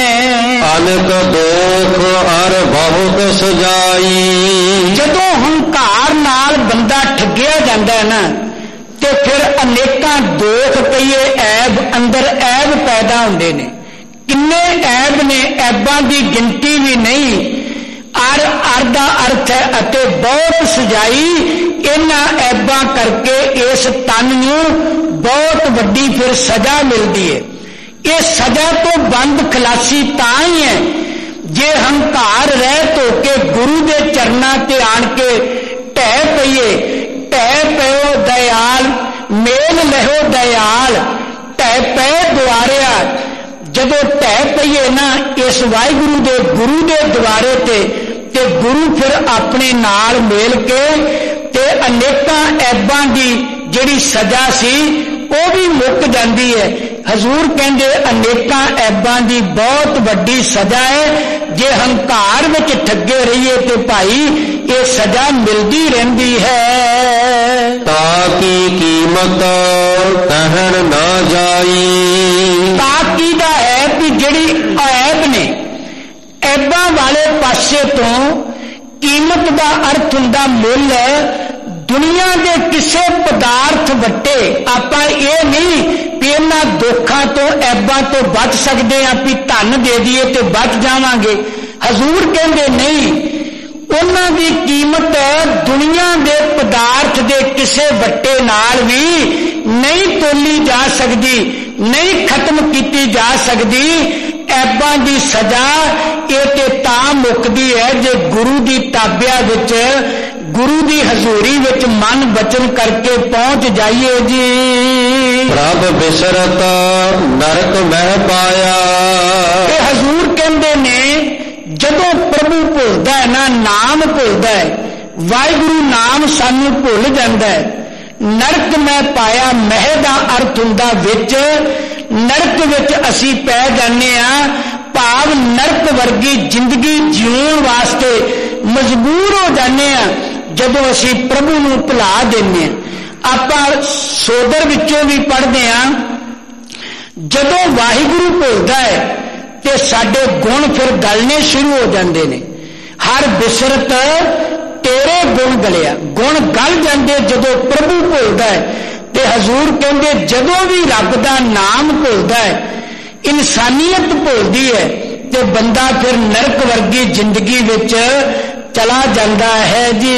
ਅਨਕ ਦੋਖ ਅਰ ਬਹੁਤ ਸਜਾਈ। ਜਦੋਂ ਹੰਕਾਰ ਨਾਲ ਬੰਦਾ ਠੱਗਿਆ ਜਾਂਦਾ ਹੈ ਨਾ, ਤੇ ਫਿਰ ਅਨੇਕਾਂ ਦੋਖ ਕਹੀਏ ਐਬ, ਅੰਦਰ ਐਬ ਪੈਦਾ ਹੁੰਦੇ ਨੇ। ਕਿੰਨੇ ਐਬ ਨੇ, ਐਬਾਂ ਦੀ ਗਿਣਤੀ ਵੀ ਨਹੀਂ। ਅਰ ਅਰ ਦਾ ਅਰਥ ਹੈ ਅਤੇ ਬਹੁਤ ਸਜਾਈ। ਇਹਨਾਂ ਐਬਾਂ ਕਰਕੇ ਇਸ ਤਨ ਨੂੰ ਬਹੁਤ ਵੱਡੀ ਫਿਰ ਸਜ਼ਾ ਮਿਲਦੀ ਹੈ। ਇਹ ਸਜ਼ਾ ਤੋਂ ਬੰਦ ਖਲਾਸੀ ਤਾਂ ਹੀ ਹੈ ਜੇ ਹੰਕਾਰ ਰਹਿਤ ਹੋ ਕੇ ਗੁਰੂ ਦੇ ਚਰਨਾਂ ਤੇ ਆਣ ਕੇ ਢਹਿ ਪਈਏ। ਢਹਿ ਪਇਓ ਦਇਆਲ ਮੇਲ ਲਹੋ ਦਇਆਲ, ਢਹਿ ਪਏ ਦੁਆਰਿਆ। ਜਦੋਂ ਢਹਿ ਪਈਏ ਨਾ ਇਸ ਵਾਹਿਗੁਰੂ ਦੇ ਗੁਰੂ ਦੇ ਦੁਆਰੇ ਤੇ, ਤੇ ਗੁਰੂ ਫਿਰ ਆਪਣੇ ਨਾਲ ਮੇਲ ਕੇ ਤੇ ਅਨੇਕਾਂ ਐਬਾਂ ਦੀ ਜਿਹੜੀ ਸਜ਼ਾ ਸੀ ਉਹ ਵੀ ਮੁੱਕ ਜਾਂਦੀ ਹੈ। ਹਜ਼ੂਰ ਕਹਿੰਦੇ ਅਨੇਕਾਂ ਐਬਾਂ ਦੀ ਬਹੁਤ ਵੱਡੀ ਸਜ਼ਾ ਹੈ। ਜੇ ਹੰਕਾਰ ਵਿੱਚ ਠੱਗੇ ਰਹੀਏ ਤੇ ਭਾਈ ਇਹ ਸਜ਼ਾ ਮਿਲਦੀ ਰਹਿੰਦੀ ਹੈ। ਤਾਂ ਕੀ ਕੀਮਤ ਕਹਿਣ ਨਾ ਜਾਈ। ਤਾਂ ਕੀ ਦਾ ਹੈ ਕਿ ਜਿਹੜੀ ਐਬ ਨੇ, ਐਬਾਂ ਵਾਲੇ ਪਾਸੇ ਤੋਂ ਕੀਮਤ ਦਾ ਅਰਥ ਹੁੰਦਾ ਮੁੱਲ। ਦੁਨੀਆ ਦੇ ਕਿਸੇ ਪਦਾਰਥ ਵੱਟੇ ਆਪਾਂ ਇਹ ਨਹੀਂ ਵੀ ਇਹਨਾਂ ਦੁੱਖਾਂ ਤੋਂ ਐਬਾਂ ਤੋਂ ਬਚ ਸਕਦੇ ਹਾਂ, ਵੀ ਧਨ ਦੇ ਦਈਏ ਤੇ ਬਚ ਜਾਵਾਂਗੇ। ਹਜ਼ੂਰ ਕਹਿੰਦੇ ਨਹੀਂ, ਉਹਨਾਂ ਦੀ ਕੀਮਤ ਦੁਨੀਆ ਦੇ ਪਦਾਰਥ ਦੇ ਕਿਸੇ ਵੱਟੇ ਨਾਲ ਵੀ नहीं तोली जा सकती, नहीं खत्म की जा सकती। ऐबां दी सजा ये ते तां मुकदी है जे गुरु दी ताबिया विच, गुरु दी हजूरी विच मन बचन करके पहुंच जाइए जी। प्रभ बिसरत नरक मह पाया। हजूर कहंदे ने जदों प्रभु भुलदा है ना, नाम भुलदा है, वाहिगुरु नाम सानू भुल जांदा है, नरक मैं पाया। मह दा अर्थ हुंदा विच, नरक विच असी पै जाने आ, भाव नरक वर्गी जिंदगी जीउण वास्ते मजबूर हो जाने आ जदों असी प्रभु नूं भुला देने। आपां सोदर विचों भी पढ़दे आ, जदों वाहिगुरु भुलदा है ते साडे गुण फिर गलने शुरू हो जाते ने। हर बिसरत तेरे गुण गलिया, गुण गल जाते जदों प्रभु भुलदा है। ते हजूर कहंदे जदों भी रब दा नाम भुलदा है, इंसानियत भुलदी है, ते बंदा फिर नरक वर्गी जिंदगी विच चला जाता है जी।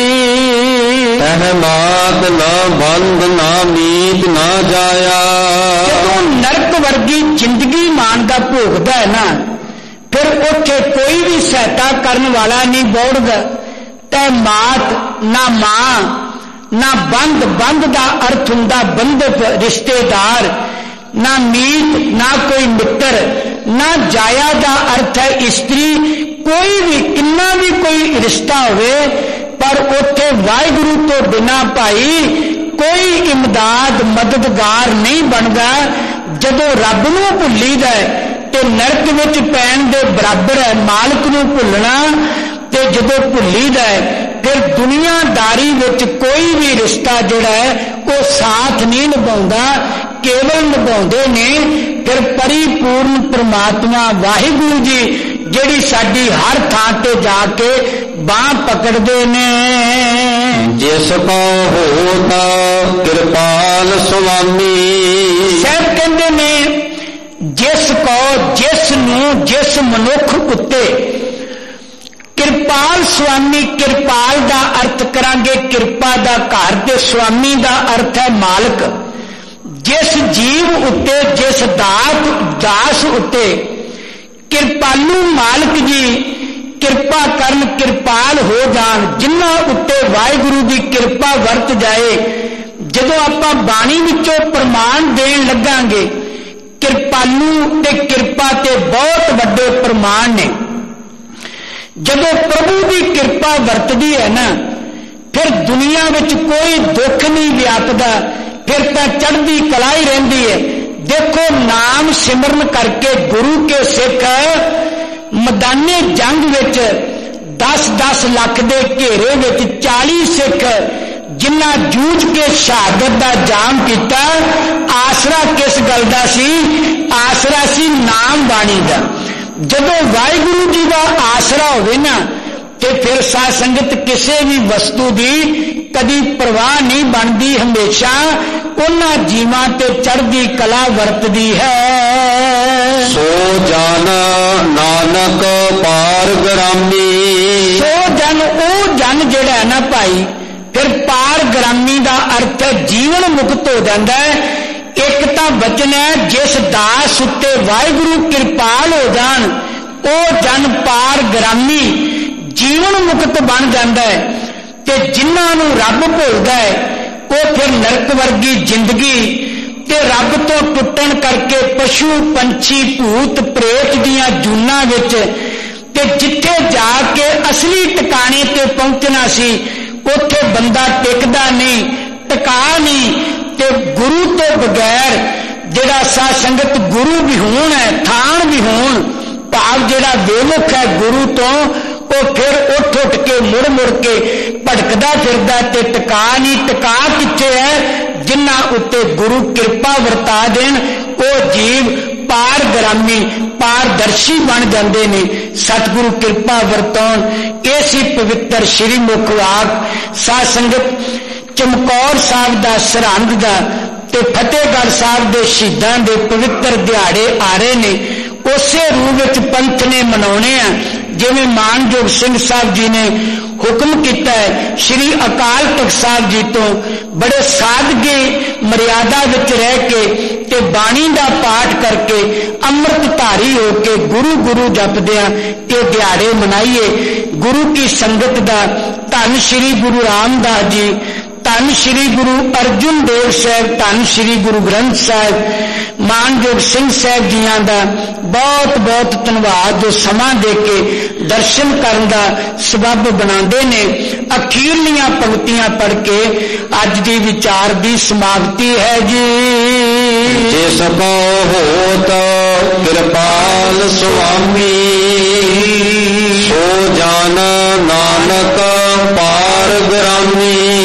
अहमाद ना बंद ना मीत ना जाया। जदों नरक वर्गी जिंदगी मानदा भोगदा है ना, फिर उत्थे कोई भी सहायता करने वाला नहीं बोड़दा। तै मात ना मां ना बंद, बंद दा अर्थ हुंदा बंधक रिश्तेदार, ना मीत ना कोई मित्र, ना जाया दा अर्थ है स्त्री। कोई भी किन्ना भी कोई रिश्ता होवे पर उत्थे वाहिगुरु तो बिना भाई कोई इमदाद मददगार नहीं बनदा। जदों रब नूं भुल्लीदा है ते नरक विच पैण दे बराबर है मालिक नूं भुलना। ते जदों भुल्लीदा है फिर दुनियादारी विच कोई भी रिश्ता जिहड़ा है वो साथ नहीं निभाउंदा, केवल निभाउंदे ने फिर परिपूर्ण परमात्मा वाहिगुरु जी जिहड़ी साडी हर थां ते जाके बांह पकड़दे ने। जिस को होता कृपाल स्वामी। साहब कहंदे ने जिस को, जिस नूं, जिस मनुख उत्ते कृपाल स्वामी। कृपाल दा अर्थ करांगे किरपा दा घर, ते स्वामी दा अर्थ है मालक। जिस जीव उत्ते, जिस दात दास उत्ते कृपालू मालक जी किरपा करन, कृपाल हो जान, जिन्हां उत्ते वाहिगुरु दी किरपा वरत जाए। जदों आपां बाणी विचों प्रमाण देण लगांगे, कृपालू ते किरपा ते बहुत वड्डे प्रमाण ने। जदों प्रभु की किरपा वरतदी है ना, फिर दुनिया विच कोई दुख नहीं व्यापदा, फिर तो चढ़दी कला ही रहिंदी है। देखो नाम सिमरन करके गुरु के सिख मैदाने जंग विच दस दस लाख दे घेरे विच चाली सिख जिन्ना जूझ के शहादत का जाम किया। आसरा किस गल दा सी? आसरा सी नाम बाणी का। जदों वाहिगुरु जी का आसरा होवे ना, ते फिर साध संगत किसी भी वस्तु की कदी परवाह नहीं बनती, हमेशा उन्हां जीवां ते चढ़दी कला वरतदी है। सो जाना नानक पार ग्रामी। सो जन ओ जन जिहड़ा है ना भाई, फिर पार ग्रामी का अर्थ जीवन मुक्त हो जाता है। एक तो बचन है जिस दास उत्ते वाहिगुरु कृपाल हो जान, ओ जन पार ग्रामी जीवन मुक्त बन जाता है। ते जिन्हां नूं रब भुलदा है वो फिर नरक वर्गी जिंदगी ते रब तो टुटन करके पशु पंछी भूत प्रेत दियां जूनां विच ते जिथे जाके असली टिकाणे ते पहुंचना सी उत्थे बंदा टिकदा नहीं, टिका नहीं। ते गुरु तो बगैर जिहड़ा साध संगत गुरु विहूण है, थान विहूण भाव जिहड़ा बेमुख है गुरु तो, वो फिर उठ उठ के मुड़ मुड़ के भटकदा फिरदा ते टिका नहीं। टिका किथे है? जिन्हां उत्ते गुरु कृपा वरता देन वो जीव पार ग्रामी पारदर्शी बन जाते ने। सतगुरु कृपा वरताउण ऐसी पवित्र श्री मुख वाक साध संगत चमकौर साहब का सरहंद का ते फतेहगढ़ साहब के शहीदां दे पवित्र दिहाड़े आ रहे ने। उसे रूप विच पंथ ने मनाने आ ਜਿਵੇਂ ਮਾਨਯੋਗ ਸਿੰਘ ਸਾਹਿਬ ਜੀ ਨੇ ਹੁਕਮ ਕੀਤਾ ਹੈ, ਸ਼੍ਰੀ ਅਕਾਲ ਤਖਤ ਸਾਹਿਬ ਜੀ ਤੋਂ ਬੜੇ ਸਾਦਗੀ ਮਰਿਆਦਾ ਵਿੱਚ ਰਹਿ ਕੇ ਤੇ ਬਾਣੀ ਦਾ ਪਾਠ ਕਰਕੇ ਅੰਮ੍ਰਿਤਧਾਰੀ ਹੋ ਕੇ ਗੁਰੂ ਗੁਰੂ ਜਪਦਿਆਂ ਇਹ ਦਿਹਾੜੇ ਮਨਾਈਏ। ਗੁਰੂ ਕੀ ਸੰਗਤ ਦਾ ਧੰਨ ਸ਼੍ਰੀ ਗੁਰੂ ਰਾਮਦਾਸ ਜੀ, ਧੰਨ ਸ਼੍ਰੀ ਗੁਰੂ ਅਰਜੁਨ ਦੇਵ ਸਾਹਿਬ, ਧੰਨ ਸ਼੍ਰੀ ਗੁਰੂ ਗ੍ਰੰਥ ਸਾਹਿਬ, ਮਾਨਯੋਗ ਸਿੰਘ ਸਾਹਿਬ ਜੀਆਂ ਦਾ ਬਹੁਤ ਬਹੁਤ ਧੰਨਵਾਦ ਜੋ ਸਮਾਂ ਦੇ ਕੇ ਦਰਸ਼ਨ ਕਰਨ ਦਾ ਸਬੱਬ ਬਣਾਉਂਦੇ ਨੇ। ਅਖੀਰਲੀਆਂ ਪੰਕਤੀਆਂ ਪੜ੍ਹ ਕੇ ਅੱਜ ਦੀ ਵਿਚਾਰ ਦੀ ਸਮਾਪਤੀ ਹੈ ਜੀ। ਜਿਸ ਕੋ ਹੋਤ ਕਿਰਪਾਲ ਸੁਆਮੀ, ਸੋ ਜਾਨ ਨਾਨਕ ਪਾਰ ਗ੍ਰਾਮੀ।